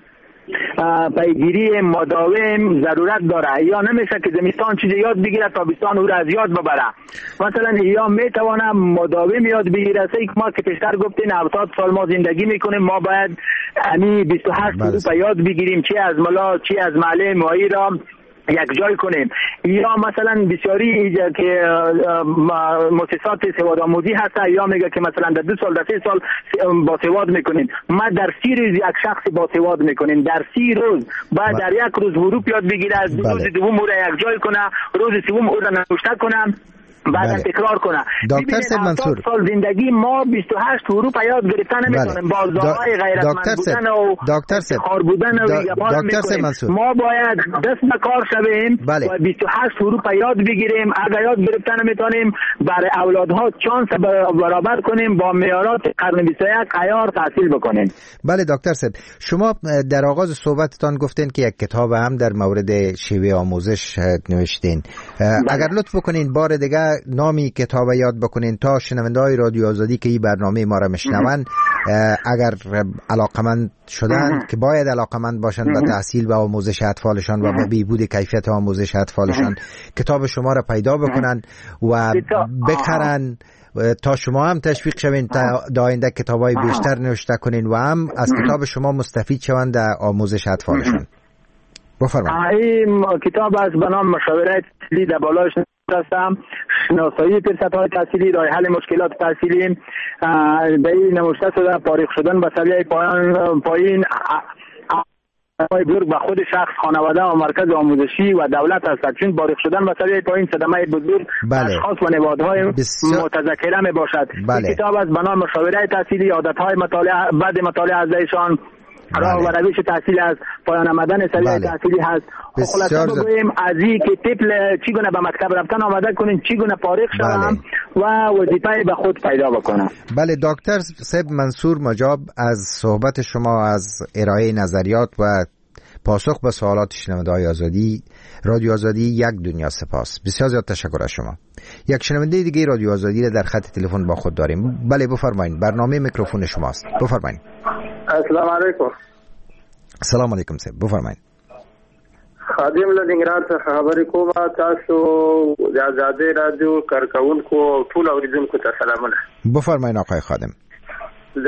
پیگیری مداوم ضرورت داره. یا نمیشه که زمستان چیز یاد بگیره تابستان او را از یاد ببره. مثلا یا میتونه مداوم یاد بگیره. سه ما که پیشتر گفتین هفتاد سال ما زندگی میکنیم، ما باید یعنی بیست و هشت حروف یاد بگیریم، چی از ملا چی از معلم و را یک جای کنیم. یا مثلا بسیاری ایجا که مؤسسات سواد آموزی هست یا میگه که مثلا در دو سال در سه سال با سواد میکنیم. ما در سی روز یک شخص با سواد میکنیم، در سی روز بعد در یک روز حروف یاد بگیره، از دو روز دوم او را یک جای کنه، روز سوم او را نوشته کنه بعد تکرار کنه. دکتر سید منصور سال زندگی ما بیست و هشت حروف یاد گرفتن نمیتونیم. بازارهای غیرتمند بودن و دکتر سید خار بودن و دکتر سید منصور ما باید دست به کار شویم بله. و بیست و هشت حروف یاد بگیریم. اگر یاد گرفتن نمیتونیم برای اولادها چانس برابر کنیم با معیارات قرن بیست و یک عیار تحصیل بکنیم. بله دکتر سید، شما در آغاز صحبتتان گفتین که یک کتاب هم در مورد شیوه آموزش نوشتین. اگر لطف بکنین بار دیگه نامی کتاب یاد بکنین تا شنونده‌های رادیو آزادی که این برنامه ما را میشنون اگر علاقمند شدن که باید علاقمند باشن به تحصیل و آموزش اطفالشان و به بهبود کیفیت آموزش اطفالشان کتاب شما را پیدا بکنن و بخرن تا شما هم تشویق شوین تا آینده کتابای بیشتر نوشته کنین و هم از کتاب شما مستفید شوند در آموزش اطفالشان. بفرمایید. این کتاب از به نام مشاوره تحصیلی در بالایش هستم، شناسایی فرصت‌های تحصیلی، راه حل مشکلات تحصیلی. به این نوشته شده فارغ شدن به سویه پایین صدمه بزرگ به خود شخص، خانواده و مرکز آموزشی و دولت است، چون باریک شدن و سویه پایین صدمه بزرگ بله. اشخاص و نهادهای بسیار... متذکره می باشد. بله. این کتاب است به نام مشاوره تحصیلی، عادتهای مطالعه بعد مطالعه از ایشان، راه و روش تحصیل است، پایان آمدن سویه بله. تحصیلی هست. خلاصه بگوییم از این که طفل چگونه به مکتب رفتن آماده کنیم، چگونه فارغ شوم بله. و وظیفه به خود پیدا بکنم. بله دکتر صاحب منصور مجاب، از صحبت شما، از ارائه نظریات و پاسخ به سوالات شنونده‌های آزادی رادیو آزادی یک دنیا سپاس. بسیار زیاد تشکر از شما. یک شنونده دیگه رادیو آزادی را در خط تلفن با خود داریم. بله بفرمایید، برنامه میکروفون شماست. بفرمایید. السلام علیکم. سلام علیکم صاحب، بفرمایید. خادم له ننګرهار څخه خبرې کوم. تاسو د آزادۍ رادیو کارکونکو ټول اوریدونکو ته سلامونه. بفرمایئ آقای خادم. د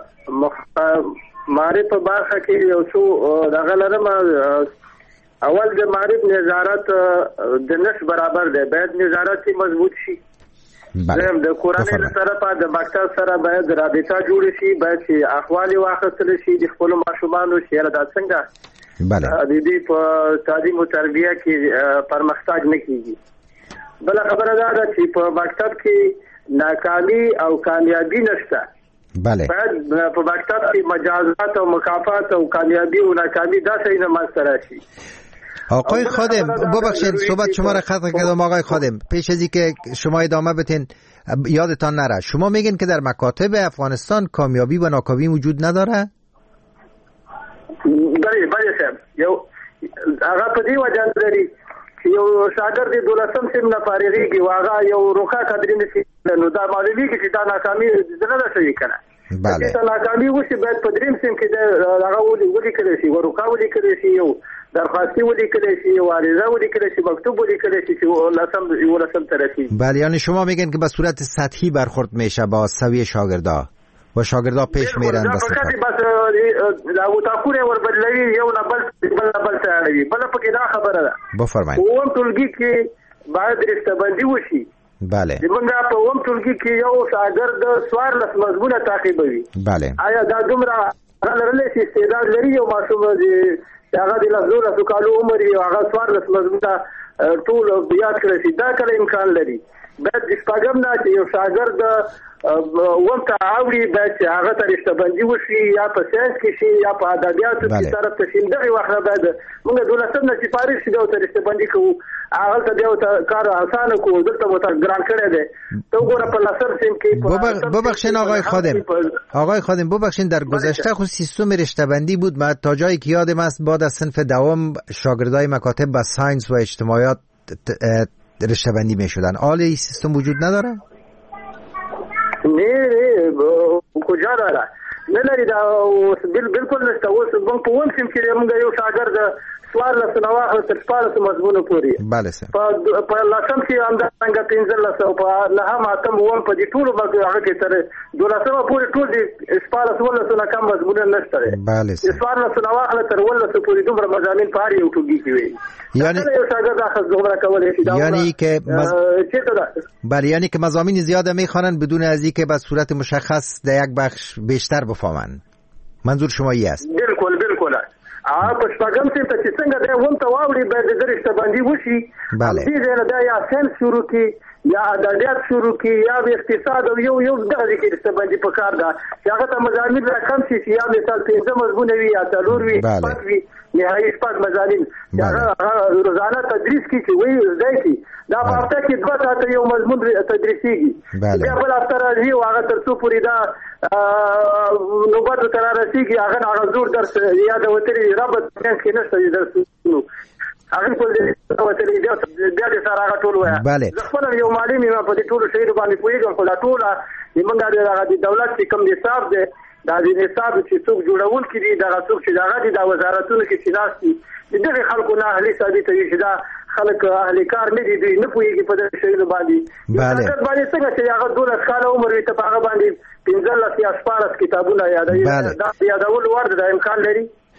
معرف په برخه کې یو څو دغه لرم. اول د معرف نظارت د نش برابر دی، باید نظارت مضبوط شي. زم د کورنۍ له طرفه د مکتب سره باید رابطه جوړ شي، باید چې احوال واخیستل شي د خپل ماشومانو شهره د څنګه بله د دې په تعلیم او تربیه کې پرمختګ نه کیږي. بل خبره دا ده چې په مکتب کې ناکامي او کامیابی نشته. بله باید په مکتب کې مجازات او مکافات او کامیابی او ناکامی دا څه نه مستر شي. آقای خادم ببخشید صحبت شما را قطع کردم. آقای خادم پیش از اینکه شما ادامه بدین یادتان نره، شما میگین که در مکاتب افغانستان کامیابی و ناکامی وجود نداره؟ بله بله صاحب، یو هغه په دې وجه لري چې یو شاګرد د دولسم سیم نه فارغېږي او هغه یو روښه قدرې نشي، نو دا معلومیږي چې دا ناکامي نه ده شوې کنه. بله چې ناکامي وشي باید په دریم سیم کې هغه ولیکلی شي، ورقه ولیکلی شي، یو درخواستي ولیکلی شي، یو عریضه ولیکلی شي، مکتوب ولیکلی شي چې لسم ولسم ته رسیږي. بله یعنی شما میگن که به صورت سطحی برخورد میشه با سویه شاگردا و شاگردا پیش میرن دا فقط بس دا وتاکوره ور بدلوي، یو نه بل بل بل څه بل پکې دا خبره ده. بفرمایئ. ووم ټولګي کې باید رشته بندي وشي. بله زمونږ په ووم ټولګي کې یو شاګرد څوارلس مضمونه تعقیبوي. بله آیا دا دومره لرلی چې استعداد لري یو ماشوم چې هغه د لسو کالو عمر وي او هغه څوارلس مضمونه ټول یاد کړی شي؟ دا کله امکان لري؟ باید د شپږم نه چې یو شاګرد وم ته اوري باید چې هغه ته رشته بندي وشي، یا په ساینس کې شي یا په ادبیاتو کې طرف ته شي. دغه وخت باید موږ دولسم نه چې فارغ شي دا ته رشته بندي کوو، هغه ته بیا کار اسانه کوو، دلته مو ته ګران کړی دی. ته وګوره په لسم سیم کې ببخشین آقای خادم آقای خادم ببخشین در گذشته خود سیستم رشته بندی بود. من تا جایی که یادم است بعد از صنف دوم شاگردای مکاتب با ساینس و اجتماعیات رشته بندی می شدن. حالا این سیستم وجود نداره؟ نه نه کجا داره؟ نه لري دا بالکل نشته. اوس موږ په ووم سیم کې موږ یو شاګرد څوارلس نه واخله تر شپاړس مضمونه پورې. بله صاحب. په لسم کې همدارنګه پنځلس او په نهم اتم اووم په دې ټولو هغه کې تر دولسمه پورې ټول د شپاړس اوولسو نه کم مضمونه نشته دی. بله صاحب. څوارلس نه واخله تر اوولسو پورې دومره مضامین په هر یو ټولګي کې وي. یعنی یو شاګرد اخذ دومره کولی شي. یعنی که مز... چیرته ده؟ بله یعنی که مضامین زیاده میخوانند بدون از اینکه به صورت مشخص در یک بخش بیشتر بفهمن. منظور شما ای است؟ بالکل بالکل. ا په شپږم سیم ته چې څنګه دا ووم ته واوري باید د رشته بندي وشي. بله دې ځای نه دا یا ساینس شروع کی یا ادبیات شروع کی یا اقتصاد او یو یو دغه کې رشته بندي په کار ده چې هغه ته مضامین را کم شي، یا مثال پنځه مضمون وي یا څلور وي پات وي نهایي شپږ مضامین هغه روزانه تدریس کی چې وایي زده کی. دا په هفته کې دوه ساعته یو مضمون تدریسیږي. بیا بل هفته راځي او هغه تر څو پورې دا نوبت ته رارسیږي هغه هغه زور درس یا د وتري رابط کې نشته درسونه هغه په دې وتري بیا د سره هغه ټول وایي. بله خپل یو معلم ما په دې ټول شی باندې پوهیږم خو دا ټول موږ د دولت چې کوم حساب دی دا د حساب چې څوک جوړول کړي دا څوک چې هغه د وزارتونو کې شناستي دغه خلکو نه اهلي ثابت وي چې دا خلک اهلي کار نه دي، دوی نه پوهیږي په دې شیانو باندې. بله دا باندې څنګه چې هغه دولس کاله عمر وي ته هغه باندې پنځلس یا شپاړس کتابونه یادوي. دا یادول ورته د امکان لري.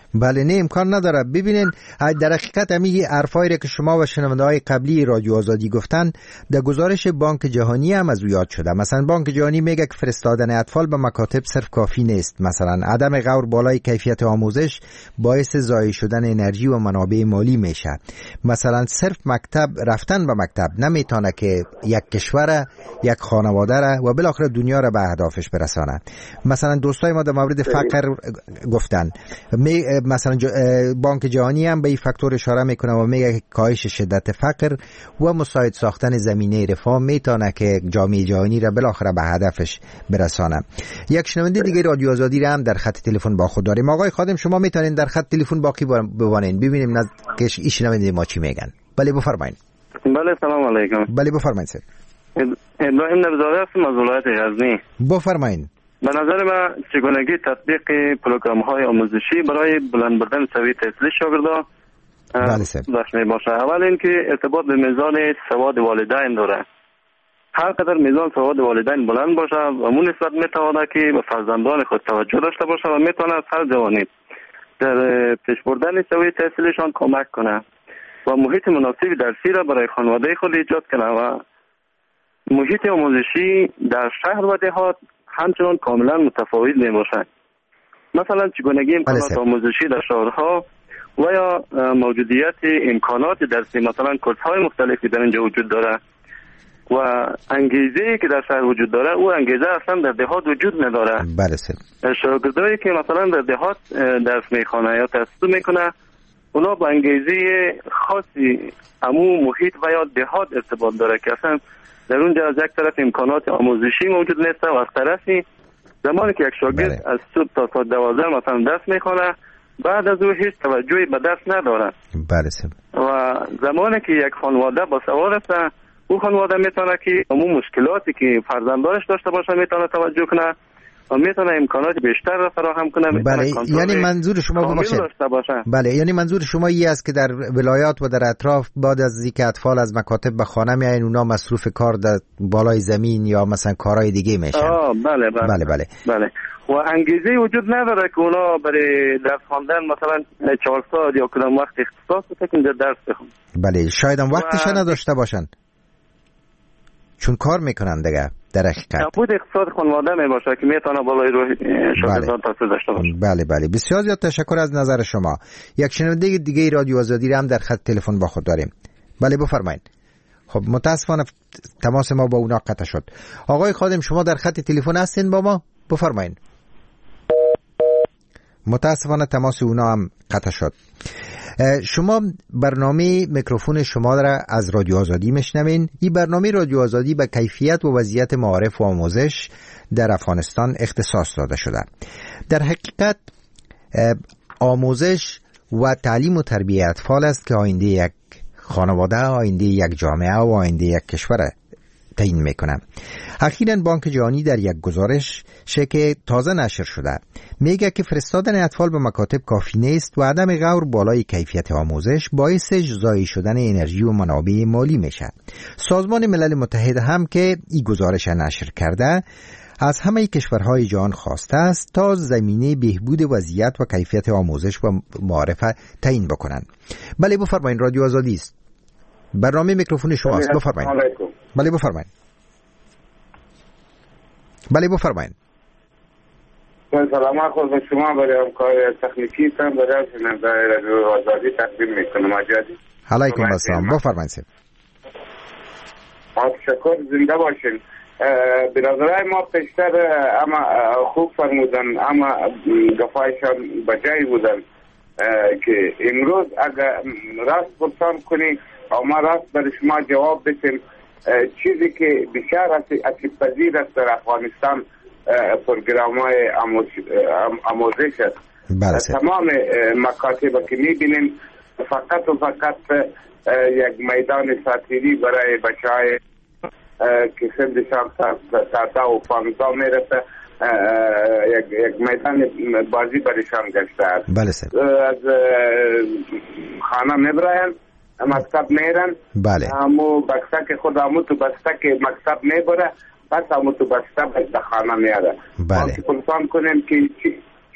بله نه امکان نداره. ببینین در حقیقت همین حرفایی که شما و شنونده‌های قبلی رادیو آزادی گفتن در گزارش بانک جهانی هم از او یاد شده. مثلا بانک جهانی میگه که فرستادن اطفال به مکاتب صرف کافی نیست. مثلا عدم غور بالای کیفیت آموزش باعث ضایع شدن انرژی و منابع مالی میشه. مثلا صرف مکتب رفتن به مکتب نمیتونه که یک کشور یک خانواده را و بالاخره دنیا را به اهدافش برسانه. مثلا دوستای ما در مورد فقر گفتن، مثلا بانک جهانی هم به این فاکتور اشاره میکنه و میگه کاهش شدت فقر و مساعد ساختن زمینه رفاه میتونه که جامعه جهانی را بالاخره به هدفش برسانه. یک شنونده دیگه رادیو آزادی را هم در خط تلفن با خود داریم. آقای خادم شما میتونین در خط تلفن باقی بمانید ببینیم که این شنونده ما چی میگن. بله بفرمایید. بله سلام علیکم. بله بفرمایید سر. ابراهیم نبزاده هستم از ولایت غزنی. بفرمایید. به نظر من چگونگی تطبیق پروگرام های آموزشی برای بلند بردن سویه تحصیلی شاگردان داشت می باشه. اول اینکه ارتباط به میزان سواد والدین داره. هر قدر میزان سواد والدین بلند باشه و اون نسبت میتواند که به فرزندان خود توجه داشته باشه و میتواند هر جوانی در پیش بردن سویه تحصیلیشان کمک کنه و محیط مناسبی درسی را برای خانواده خود ایجاد کنه و محیط آموزشی در شهر و دهات همچنان کاملا متفاوت می باشد. مثلا چگونگی امکانات آموزشی در شهرها و یا موجودیت امکانات درسی، مثلا کورس‌های مختلفی در اینجا وجود داره و انگیزه‌ای که در شهر وجود داره او انگیزه اصلا در دهات وجود نداره. بله سر. شاگردایی که مثلا در دهات درس میخوانه یا تحصیل میکنه اونا با انگیزه خاصی امو محیط و یا دهات ارتباط داره که اصلا در اونجا از یک طرف امکانات آموزشی موجود نیست و از طرفی زمانی که یک شاگرد از صبح تا ساعت دوازده مثلا درس میخونه بعد از او هیچ توجهی به درس نداره. بله. و زمانی که یک خانواده با سواد است او خانواده میتونه که امو مشکلاتی که فرزندانش داشته باشه میتونه توجه کنه و میتونه امکانات بیشتر را فراهم کنه. بله یعنی منظور شما باشه. بله یعنی منظور شما این است که در ولایات و در اطراف بعد از اینکه اطفال از مکاتب به خانه میایین اونا مصروف کار در بالای زمین یا مثلا کارهای دیگه میشن. آه بله بله بله بله بله و انگیزه وجود نداره که اونا برای درس خواندن مثلا چهار ساعت یا کدام وقت اختصاص بکنن در درس بخونن. بله شاید هم وقتش و... نداشته باشن چون کار میکنن دیگه. در حقیقت بود اقتصاد خانواده می باشه که میتونه بالای روح شاگردان تاثیر داشته باشه. بله بله بسیار زیاد تشکر از نظر شما. یک شنونده دیگه رادیو آزادی را هم در خط تلفن با خود داریم. بله بفرمایید. خب متاسفانه تماس ما با اونا قطع شد. آقای خادم شما در خط تلفن هستین با ما؟ بفرمایید. متاسفانه تماس اونا هم قطع شد. شما برنامه میکروفون شما را از رادیو آزادی میشنوین. این برنامه رادیو آزادی به کیفیت و وضعیت معارف و آموزش در افغانستان اختصاص داده شده. در حقیقت آموزش و تعلیم و تربیت اطفال است که آینده یک خانواده، آینده یک جامعه و آینده یک کشور تعیین میکنه. اخیراً بانک جهانی در یک گزارش که تازه نشر شده میگه که فرستادن اطفال به مکاتب کافی نیست و عدم غور بالای کیفیت آموزش باعث ضایع شدن انرژی و منابع مالی میشه. سازمان ملل متحد هم که این گزارش نشر کرده از همه کشورهای جهان خواسته است تا زمینه بهبود وضعیت و کیفیت آموزش و معرفه تعیین بکنند. بله بفرمایید رادیو آزادی است. برنامه میکروفون شماست. بفرمایید. بله بفرمایید. بله بفرمایید. سلام خدمت شما برای همکار تکنیکی تان برای شنونده رادیو آزادی تقدیم میکنم. آجادی علیکم السلام. بفرمایید سر. تشکر زنده باشین. به نظر ما پیشتر اما خوب فرمودن اما دفاعشان بجایی بودن که امروز اگر راست پرسان کنی و ما راست برای شما جواب بتیم چیزی که بسیار اصیب پذیر است در افغانستان پروگرام های آموزش است. تمام مکاتب که میبینیم فقط و فقط یک میدان ساتیری برای بچه های که سندشان ساتا و پانزا میرسه یک, یک میدان بازی برایشان گشته است. بله سر. از خانه میبراین مکتب میرن. بله. همو بکسه که خود همو تو بسته که مکتب میبره پس همو تو بسته به خانه میاره. بله. ما که پرسان کنیم که چی,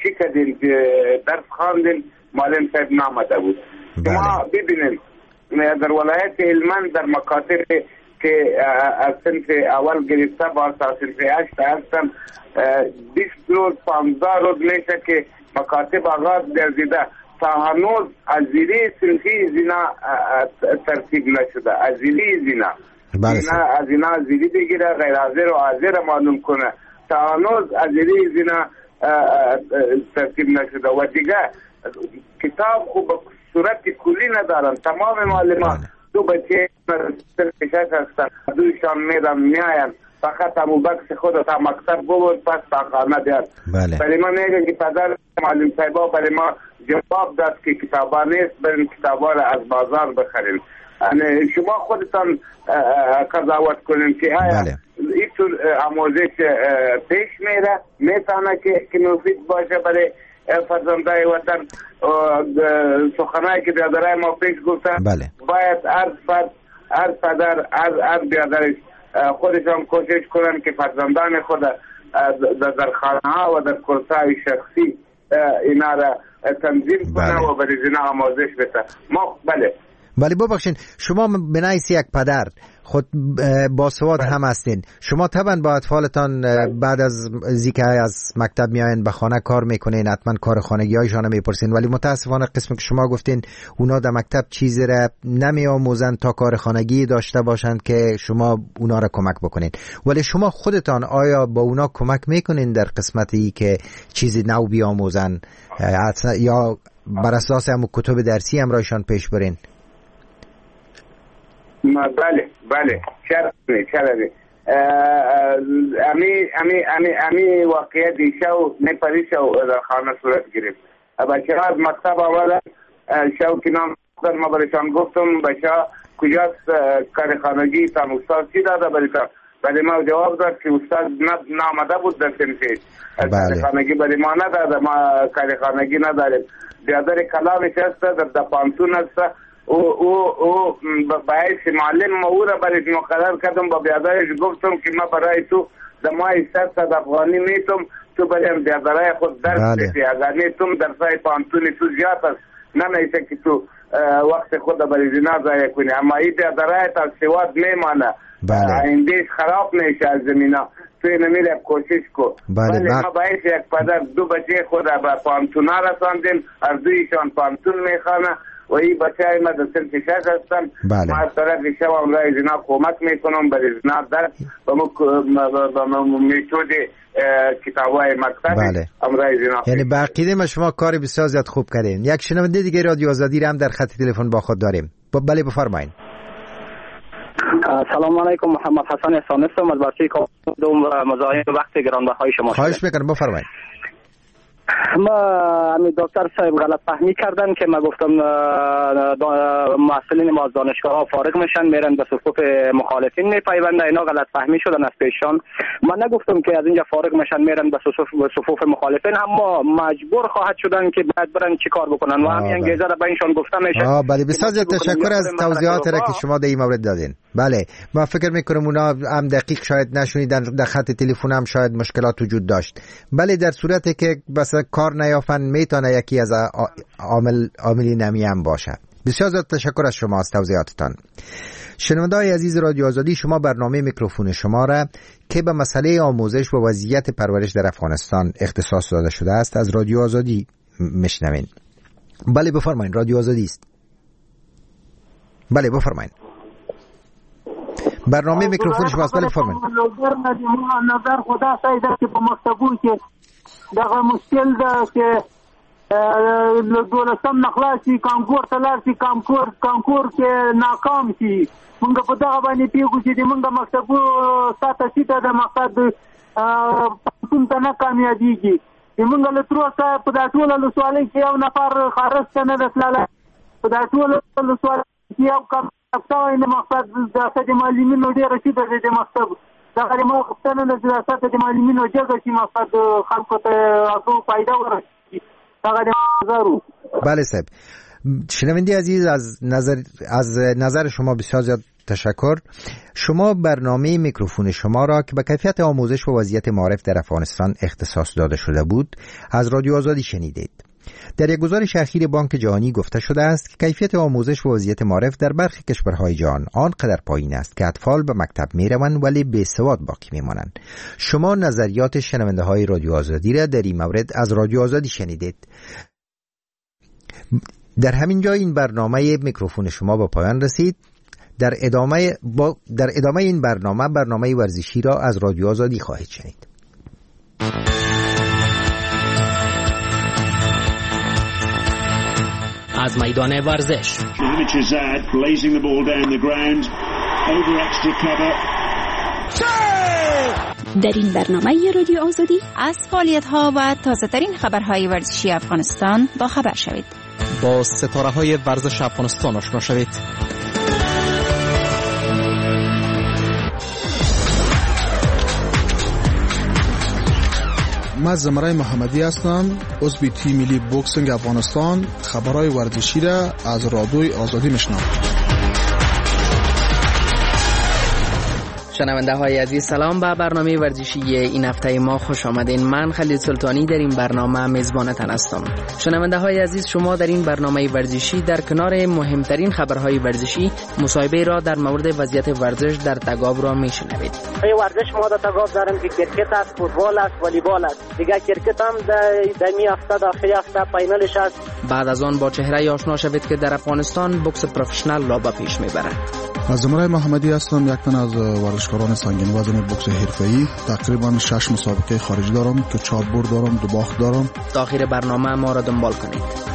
چی کردین درس خواندین معلم صاحب نامده بود. ما ببینیم در ولایت هلمند در مکاتب که از صنف اول گرفته با تا صنف هشت هستن بیست روز پانزده روز میشه که مکاتب آغاز گردیده تا هنوز ازیلی صنفی زینا ترتیب نشده. ازیلی زینا زینا از اینا ازیلی بگیره غیر حاضر و حاضر معلوم کنه تا هنوز ازیلی زینا ترتیب نشده و دیگه کتاب خوب صورت کلی ندارن. تمام معلمان دو بچه نرسل هستن دویشان میرن میاین فقط همو بکس خود تا مکتب بود پس تا خانه بیاد. برای ما میگن که پدر معلم صاحبا برای ما جواب داد که کتابا نیست بریم کتابا را از بازار بخریم. یعنی شما خودتان قضاوت کنیم که آیا این طور آموزش پیش میره میتونه که مفید باشه برای فرزندای وطن. سخنایی که بیادرهای ما پیش گفتن باید هر فرد هر پدر هر بیادرش خودشان کوشش کنن که فرزندان خود در خانه ها و در کورسای شخصی اینا را تنظیم کنه و برای زنا آموزش بده. ما بله ولی ببخشین شما بنایسی یک پدر خود باسواد هم هستین، شما طبعا با اطفالتان بعد از زیکه از مکتب میاین به خانه کار میکنین، حتما کار خانگی هایشان میپرسین، ولی متاسفانه قسمی که شما گفتین اونا در مکتب چیزی را نمیآموزن تا کار خانگی داشته باشند که شما اونا را کمک بکنین. ولی شما خودتان آیا با اونا کمک میکنین در قسمتی که چیزی نو بیاموزن یا بر اساس هم کتب درسی همراهشان پیش برین؟ بله بله چرا چرا امی امی امی امی واقعیت شو نه پریشو در خانه صورت گرفت. بچه ها از مکتب آمدن شو که نام ما برشان گفتم بچه ها کجاست کار خانگی تا استاد چی داده برشان؟ برای ما جواب داد که استاد نامده بود در سنفیش کار خانگی برای ما نداده، ما کار خانگی نداریم. بیادر کلامش هست در دپانتون هست او او او باید معلم ما او را برای مقرر کردم. با بیادرش گفتم که ما برای تو دمای ست افغانی میتم تو برای بیادرای خود درس بسی. اگر نیتم درسای پانتونی تو زیاد است نمیشه که تو وقت خود برای زنا ضایع کنی، اما این بیادرای تا سواد میمانه ایندیش خراب میشه از زمینه. توی نمیره کوشش کو. بله ما باید یک پدر دو بچه خود به پانتونا رساندیم، از دویشان پانتون میخوانه و این بچه های ما در سنف شش هستن. بله. ما از طرف شب امرای زنا کمک میکنم برای زنا درس به میتود کتاب های مکتب. بله. امرای زنا یعنی بقیده ما شما کار بسیار زیاد خوب کردین. یک شنونده دیگه رادیو آزادی را هم در خط تلفن با خود داریم. بله بفرمایید. سلام علیکم، محمد حسن احسان هستم از برچه کادوم و مزاحم وقت گرانبهای شما. خواهش میکنم بفرمایید. ما امی دکتر صاحب غلط فهمی کردن که ما گفتم محصلین ما از دانشگاه ها فارغ میشن میرن به صفوف مخالفین میپیوندن، اینا غلط فهمی شدن از پیشان. من نگفتم که از اینجا فارغ میشن میرن به صفوف به صفوف مخالفین، اما مجبور خواهد شدن که باید برن چیکار بکنن و همین انگیزه را به اینشان گفته میشه. آه بله بسیار تشکر از توضیحات را که شما در این مورد دادین. بله ما فکر میکنم اونا هم دقیق شاید نشونیدن، در خط تلفن هم شاید مشکلات وجود داشت. بله در صورتی که بس کار نیافن میتونه یکی از عامل عاملی نمی هم باشه. بسیار زیاد تشکر از شما از توضیحاتتان. شنونده‌های عزیز رادیو آزادی، شما برنامه میکروفون شما را که به مسئله آموزش و وضعیت پرورش در افغانستان اختصاص داده شده است از رادیو آزادی میشنوین. بله بفرمایید، رادیو آزادی است. بله بفرمایید. برنامه میکروفون شما است. بله بفرمایید. نظر خدا سایده که په مکتبو کې دغه مشکل ده چې دولسم نخلاص شي کانکور ته لاړ شي کانکور کانکور کې ناکام شي. موږ په دغه باندې پیږو چې موږ مکتبو ساته سیته د مقصد پښتون ته نه کامیابیږي. موږ له تر اوسه په دا ټوله لسوالۍ کې یو نفر خارج ته نه رسېدلی. په دا ټوله لسوالۍ کې یو کم شوی نه مقصد د اسد معلمینو ډېره شي د مکتب دغه ما غوښتنه ده چې د اسد معلمینو جګه شي مقصد خلکو ته هغو فایده ورسېږي. دغه د نظر بله صاحب. شنونده عزیز از نظر از نظر شما بسیار زیاد تشکر. شما برنامه میکروفون شما را که به کیفیت آموزش و وضعیت معارف در افغانستان اختصاص داده شده بود از رادیو آزادی شنیدید. در یک گزارش اخیر بانک جهانی گفته شده است که کیفیت آموزش و وضعیت معارف در برخی کشورهای جهان آنقدر پایین است که اطفال به مکتب میروند ولی بیسواد باقی میمانند. شما نظریات شنونده های رادیو آزادی را در این مورد از رادیو آزادی شنیدید. در همین جا این برنامه میکروفون شما به پایان رسید. در ادامه با در ادامه این برنامه برنامه ورزشی را از رادیو آزادی خواهید شنید. از میدان ورزش در این برنامه رادیو آزادی از فعالیت‌ها و تازه‌ترین خبرهای ورزشی افغانستان با خبر شوید. با ستاره‌های ورزش افغانستان آشنا شوید. من زمرای محمدی هستم، عضو تیم ملی بوکسینگ افغانستان. خبرهای ورزشی را از رادیوی آزادی میشنوم. شنونده های عزیز، سلام. به برنامه ورزشی این هفته ما خوش آمدین. من خالد سلطانی در این برنامه میزبانتان هستم. شنونده های عزیز، شما در این برنامه ورزشی در کنار مهمترین خبرهای ورزشی مصاحبه را در مورد وضعیت ورزش در تگاب را میشنوید. ای ورزش ما در تگاب داریم که کرکت است، فوتبال است، والیبال است. دیگه کرکت هم در می هفته داخلی هفته فینالش است. بعد از آن با چهره آشنا شوید که در افغانستان بوکس پروفشنال را به پیش میبرد. از زمرای محمدی هستم، یک تن از ورزشکاران سنگین وزن بوکس حرفه‌ای. تقریبا شش مسابقه خارجی دارم که چهار برد دارم، دو باخت دارم. تا آخر برنامه ما را دنبال کنید.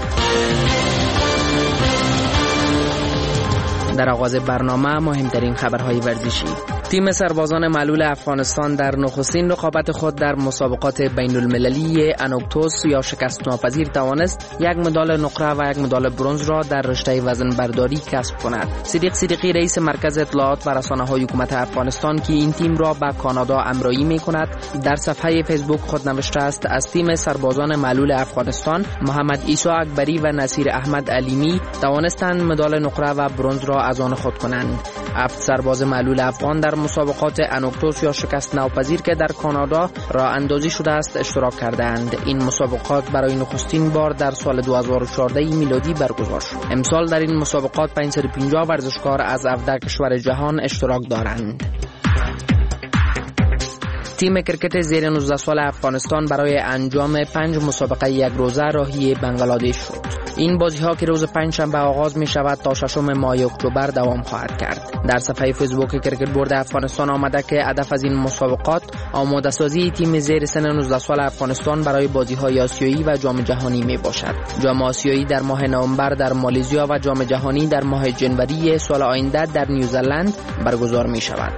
در آغاز برنامه مهمترین خبرهای ورزشی. تیم سربازان معلول افغانستان در نخستین رقابت خود در مسابقات بین المللی انوکتوس یا شکست ناپذیر توانست یک مدال نقره و یک مدال برنز را در رشته وزن برداری کسب کند. صدیق صدیقی رئیس مرکز اطلاعات و رسانه‌های حکومت افغانستان که این تیم را به کانادا امرایی می‌کند، در صفحه فیسبوک خود نوشته است از تیم سربازان معلول افغانستان محمد عیسی اکبری و نصیر احمد علیمی توانستند مدال نقره و برنز را از آن خود کنند. هفت سرباز معلول افغان در مسابقات انوکتوس یا شکست ناپذیر که در کانادا راه اندازی شده است اشتراک کردند. این مسابقات برای نخستین بار در سال دو هزار و چهارده میلادی برگزار شد. امسال در این مسابقات پانصد و پنجاه ورزشکار از هفده کشور جهان اشتراک دارند. تیم کرکت زیر نوزده سال افغانستان برای انجام پنج مسابقه یک روزه راهی بنگلادش شد. این بازی ها که روز پنج شنبه آغاز می شود تا ششم ماه اکتبر دوام خواهد کرد. در صفحه فیسبوک کرکت بورد افغانستان آمده که هدف از این مسابقات آماده سازی تیم زیر سن نوزده سال افغانستان برای بازی های آسیایی و جام جهانی می باشد. جام آسیایی در ماه نوامبر در مالزیا و جام جهانی در ماه ژانویه سال آینده در نیوزلند برگزار می شود.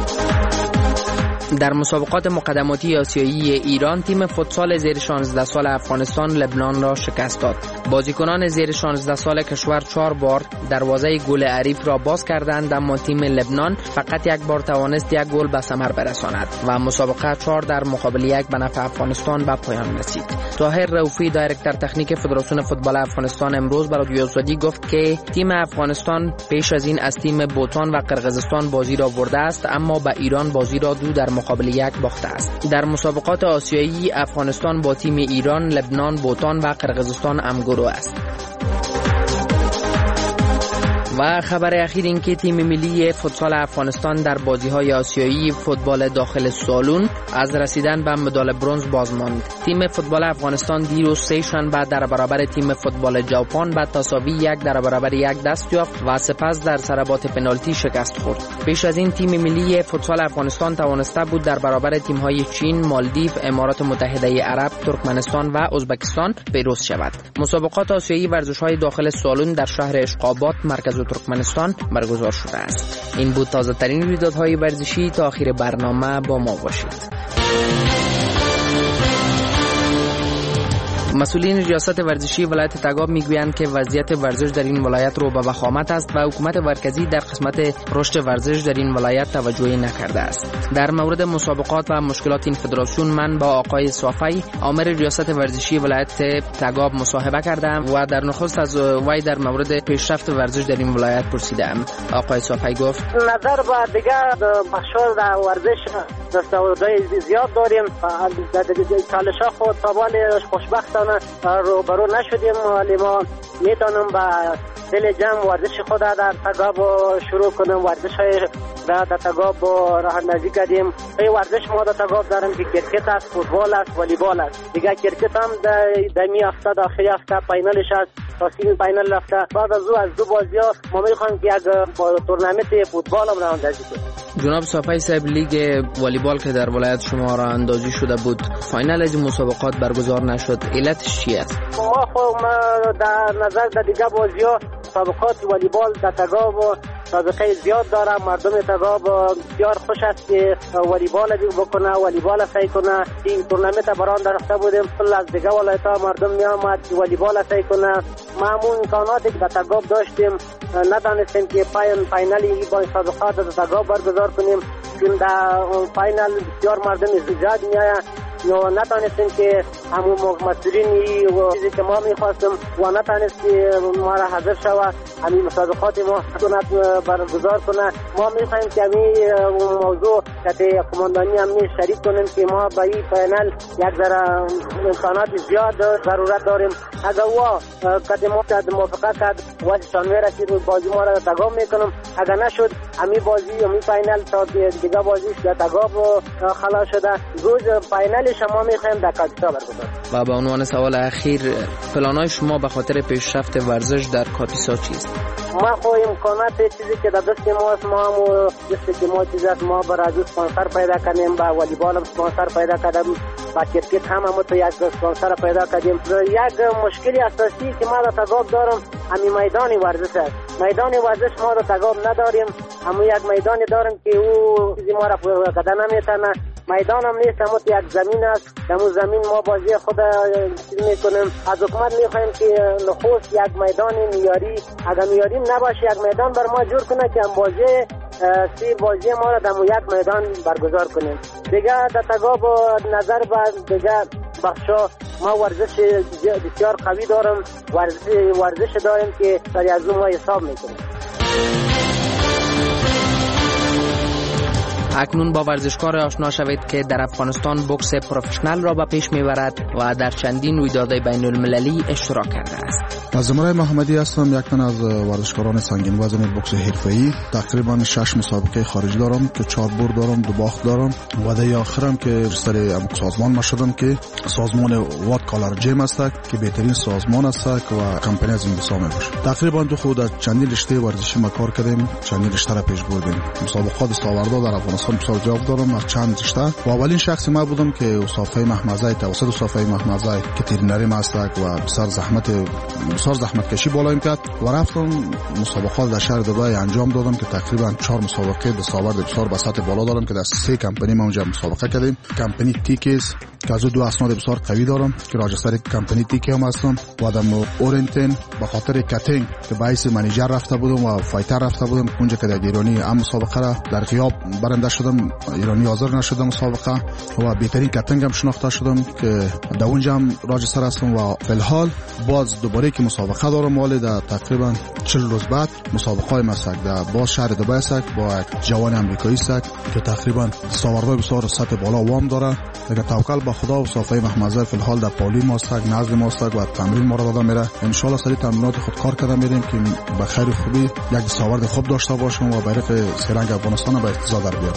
در مسابقات مقدماتی آسیایی ایران تیم فوتسال زیر شانزده سال افغانستان لبنان را شکست داد. بازیکنان زیر شانزده سال کشور چهار بار دروازه گل حریف را باز کردند، اما تیم لبنان فقط یک بار توانست یک گل به ثمر برساند و مسابقه چهار در مقابل یک به نفع افغانستان به پایان رسید. طاهر رؤوفی دایرکتور تکنیک فدراسیون فوتبال افغانستان امروز برای رادیو آزادی گفت که تیم افغانستان پیش از این از تیم بوتان و قرقیزستان بازی را برده است، اما به ایران بازی را دو در مقابل یک باخته است. در مسابقات آسیایی افغانستان با تیم ایران، لبنان، بوتان و قرقیزستان همگروه است. و خبر اخیر این که تیم ملی فوتسال افغانستان در بازی‌های آسیایی فوتبال داخل سالون از رسیدن به مدال برنز باز ماند. تیم فوتبال افغانستان دیروز سه شنبه در برابر تیم فوتبال ژاپن به تساوی یک در برابر یک دست یافت و سپس در ضربات پنالتی شکست خورد. پیش از این تیم ملی فوتسال افغانستان توانسته بود در برابر تیم‌های چین، مالدیو، امارات متحده عرب، ترکمنستان و ازبکستان پیروز شود. مسابقات آسیایی ورزش‌های داخل سالون در شهر اشقابات مرکز ترکمنستان برگزار شده است. این بود تازه ترین رویدادهای ورزشی. تا آخر برنامه با ما باشید. مسئولین ریاست ورزشی ولایت تگاب میگویند که وضعیت ورزش در این ولایت رو به وخامت است و حکومت مرکزی در قسمت رشد ورزش در این ولایت توجهی نکرده است. در مورد مسابقات و مشکلات این فدراسیون من با آقای صافی آمر ریاست ورزشی ولایت تگاب مصاحبه کردم و در نخست از وی در مورد پیشرفت ورزش در این ولایت پرسیدم. آقای صافی گفت نظر به دیگر بخش‌ها در ورزش دستاوردهای زیاد داریم. در چالش‌ها خود طوال خوشبختانه روبرو نشدیم، ولی ما میتونیم با دل جمع ورزش خود در تگاب شروع کنیم. ورزش های در تگاب راه اندازی کردیم. این ورزش ما در تگاب داریم که کرکت است، فوتبال است، والیبال است. دیگه کرکت هم در می هفته داخلی هفته فاینالش است. تا سیم فاینال رفته. بعد از او از دو بازی ها ما میخوایم که یک تورنمنت فوتبال هم راه اندازی کنیم. جناب صافی صاحب، لیگ والیبال که در ولایت شما راه اندازی شده بود، فاینال از این مسابقات برگزار نشد. علتش چی است؟ ما خب در نظر در دیگه بازی ها مسابقات والیبال در تگاب سابقه زیاد داره. مردم تگاب بسیار خوش است که والیبال بکنه، والیبال سعی کنه. این تورنمنت بران درخته بودیم، کل از دیگه ولایت‌ها مردم می آمد که والیبال سعی کنه. ما همون امکاناتی که در تگاب داشتیم ندانستیم که پایان فاینالی با مسابقات در تگاب برگزار کنیم، چون در فاینال بسیار مردم زیاد می آید. یا نتانستیم که همون مسئولین چیزی که ما میخواستیم و نتانست که ما را حاضر شود همین مسابقات ما برگزار کنه. ما میخوایم که همین موضوع که کماندانی همین شریک کنیم که ما با این فاینال یک ذره امکانات زیاد ضرورت داریم. اگر وا که ما موافقت کرد واسه شانویر که بازی ما را تگاب میکنم، اگر نشد همین بازی همین فاینال تا دیگه بازیش در تگاب خلاص شده، روز فاینال شما میخوایم در کاتیسا برگزار. و به عنوان سوال اخیر، پلانای شما به خاطر پیشرفت ورزش در کاتیسا چیست؟ ما خو امکانات چیزی که در دست ما است، ما هم دستی که ما چیزی است، ما برای اسپانسر پیدا کنیم. با والیبال هم اسپانسر پیدا کردیم، با کرکت هم هم تو یک اسپانسر پیدا کردیم. یک مشکلی اساسی که ما در تگاب دارم همین میدان ورزش است. میدان ورزش ما در تگاب نداریم. همون یک میدانی داریم که او چیزی ما را پیدا نمیتونه. میدان هم نیست، همون یک زمین است. در اون زمین ما بازی خود چیز میکنیم. از حکومت میخوایم که نخست یک میدان معیاری، اگر معیاری نباشه یک میدان بر ما جور کنه که هم بازی سی بازی ما را در یک میدان برگزار کنیم. دیگه در تگاب نظر به دیگه بخشا ما ورزش بسیار قوی دارم، ورزش ورزش داریم که در از اون ما حساب میکنیم. اکنون با ورزشکار آشنا شوید که در افغانستان بوکس پروفشنال را به پیش میبرد و در چندین رویدادهای بین المللی اشتراک کرده است. از زمره محمدی هستم، یک تن از ورزشکاران سنگین وزن بوکس حرفه‌ای. تقریبا شش مسابقه خارجی دارم که چهار برد دارم، دو باخت دارم و در آخرم که سر امک سازمان ما شدم که سازمان وات کالر جیم است که بهترین سازمان است و کمپانی از این بسامه باشه. تقریبا تو خود چندین رشته ورزشی ما کار کردیم، چندین رشته را پیش بردیم. مسابقات دستاوردها در افغانستان بسیار جواب دارم از چند رشته و اولین شخصی ما بودم که استاد محمزای توسط استاد محمزای که ترینری ماستک و بسیار زحمت بسیار زحمت کشی بالایم کرد و رفتم مسابقات در شهر دبی انجام دادم که تقریبا چهار مسابقه دستاورد بسیار به سطح بالا دارم که در سه کمپانی ما اونجا مسابقه کردیم. کمپانی تیکس که از دو اسناد بسیار قوی دارم که راجستر کمپانی تیک هم هستم و در اورنتن به خاطر کاتینگ که باعث منیجر رفته بودم و فایتر رفته بودم اونجا که در ایرانی هم مسابقه را در غیاب برنده شدم، ایرانی حاضر نشدم مسابقه و بهترین کاتینگ هم شناخته شدم که در اونجا هم راجستر هستم و فی الحال باز دوباره که مسابقه دارم ولی در تقریبا چهل روز بعد مسابقه مسک در باز شهر دبی است با یک جوان امریکایی است که تقریبا دستاوردهای بسیار سطح بالا وام داره. دیگه توکل به خدا و صافی محمزه فی الحال در پالی ماست، نزد ماست و تمرین ما را داده میره. ان شاء الله سری تمرینات خود کار کرده میریم که به خیر خوبی یک دستاورد خوب داشته باشیم و بیرق سرنگ افغانستان به اقتضا در بیاریم.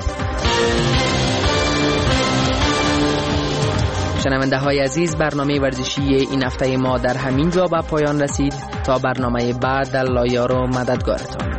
شنونده های عزیز، برنامه ورزشی این هفته ما در همین جا به پایان رسید. تا برنامه بعد در لایار و مددگارتان.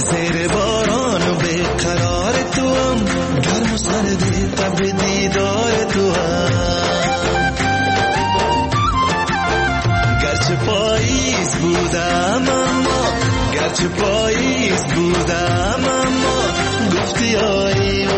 زیر باران و به قرار تو هم، گرم و سردی تب دیدار تو هم. گرچه پاییز بودم اما، گرچه پاییز بودم اما گفتی آیی